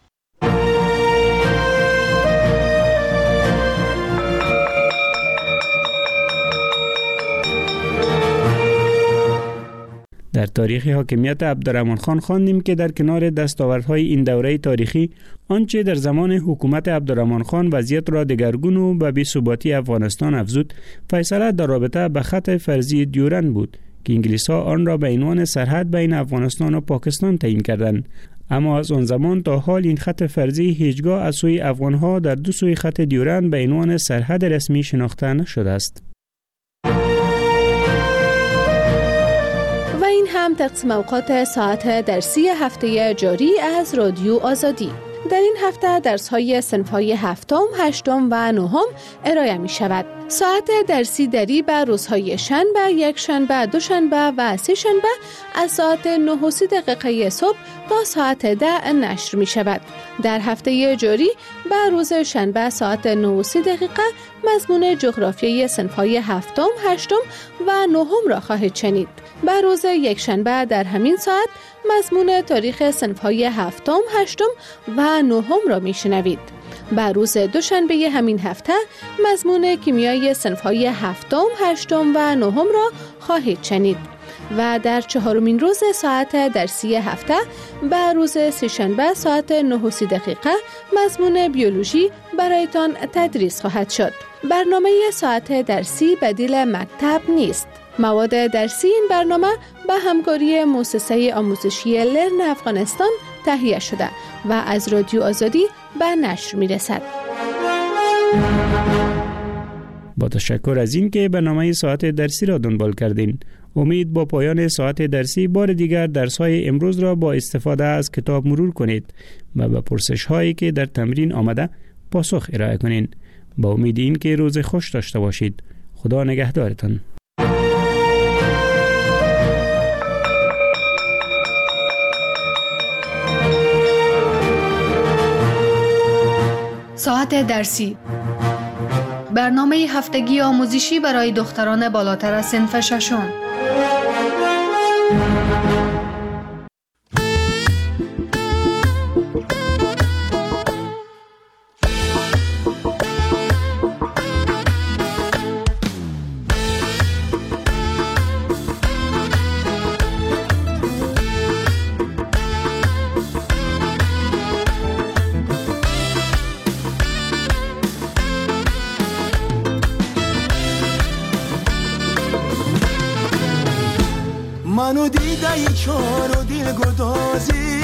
در تاریخ حاکمیت عبدالرحمن خان خواندیم که در کنار دستاوردهای این دوره تاریخی آنچه در زمان حکومت عبدالرحمن خان وضعیت را دگرگون و به بی‌ثباتی افغانستان افزود، فیصله در رابطه به خط فرضی دیورند بود که انگلیس‌ها آن را به عنوان سرحد بین افغانستان و پاکستان تعیین کردند. اما از آن زمان تا حال این خط فرضی هیچگاه از سوی افغان‌ها در دو سوی خط دیورند به عنوان سرحد رسمی شناخته نشده است. و این هم تقسیم اوقات ساعت درسی هفته جاری از رادیو آزادی. در این هفته درس‌های صنف‌های هفتم، هشتم و نهم ارائه می شود. ساعت درسی دری به روزهای شنبه، یک شنبه، دو شنبه و سه شنبه از ساعت نه و سی دقیقه صبح تا ساعت ده نشر می شود. در هفته جاری به روز شنبه ساعت نه و سی دقیقه مضمون جغرافیای صنف‌های هفتم، هشتم و نهم را خواهید شنید. به روز یک شنبه در همین ساعت مضمون تاریخ صنف‌های هفتم، هشتم و نهم را میشنوید. به روز دوشنبه همین هفته مضمون کیمیای صنف‌های هفتم، هشتم و نهم را خواهید شنید. و در چهارمین روز ساعت درسی هفته به روز سه‌شنبه ساعت نه و سی دقیقه مضمون بیولوژی برایتان تدریس خواهد شد. برنامه ساعت درسی بدیل مکتب نیست. مواد درسی این برنامه به همکاری مؤسسه آموزشی لرن افغانستان تهیه شده و از رادیو آزادی به نشر می رسد. با تشکر از این که برنامه ساعت درسی را دنبال کردین. امید با پایان ساعت درسی بار دیگر درس‌های امروز را با استفاده از کتاب مرور کنید و به پرسش‌هایی که در تمرین آمده پاسخ ارائه کنین. با امید این که روز خوش داشته باشید. خدا نگهدارتان. ساعت درسی، برنامه هفتگی آموزشی برای دختران بالاتر از صنف ششم. منو دیده ای چار و دل گدازی،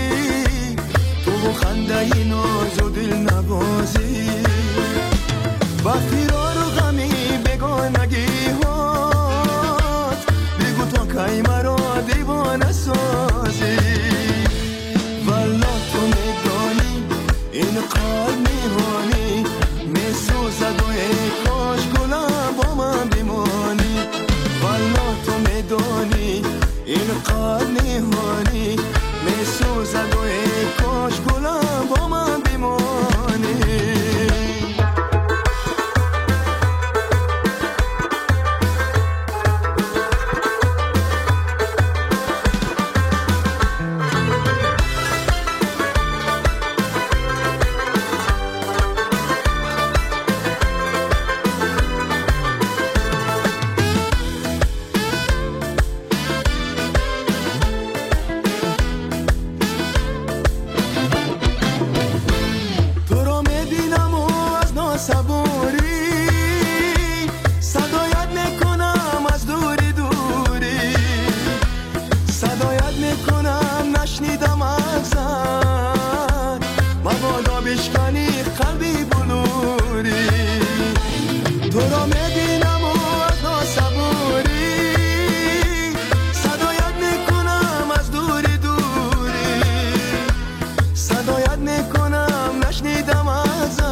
تو خنده ای ناز و دل نبازی، با فرار و غمی بگانگی هات، بگو تا کی مرا دیوانه سازی. والا تو میدانی این قلب میهانی میسوزد و ای کاش گلم با من بمانی. والا تو میدانی این قلب نهانی میسوزد و ای کاش گلم با من بمانی. قلبی بلوری تو را میبینم و از ناسبوری صدایت میکنم از دوری دوری صدایت میکنم نشنیدم ازت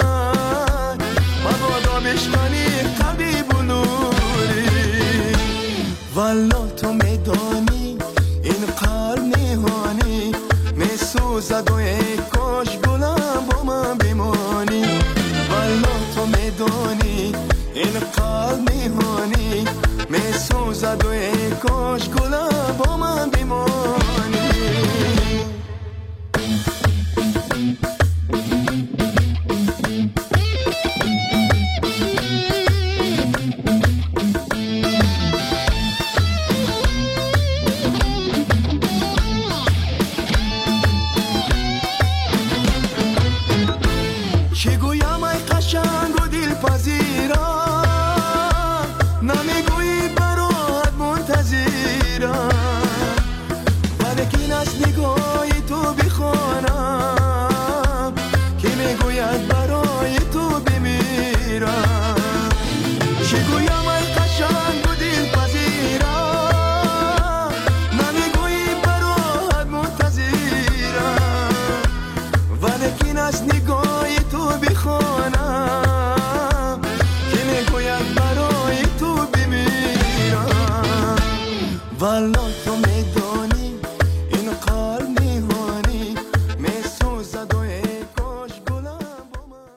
مبادا بشکنی قلبی بلوری والا تو میدانی این قلب نیهانی میسوزد و ای کاش گلم با من بمانی والا تو میدانی این قلب نیهانی میسوزد و ای کاش گلم با من بمانی چه گویم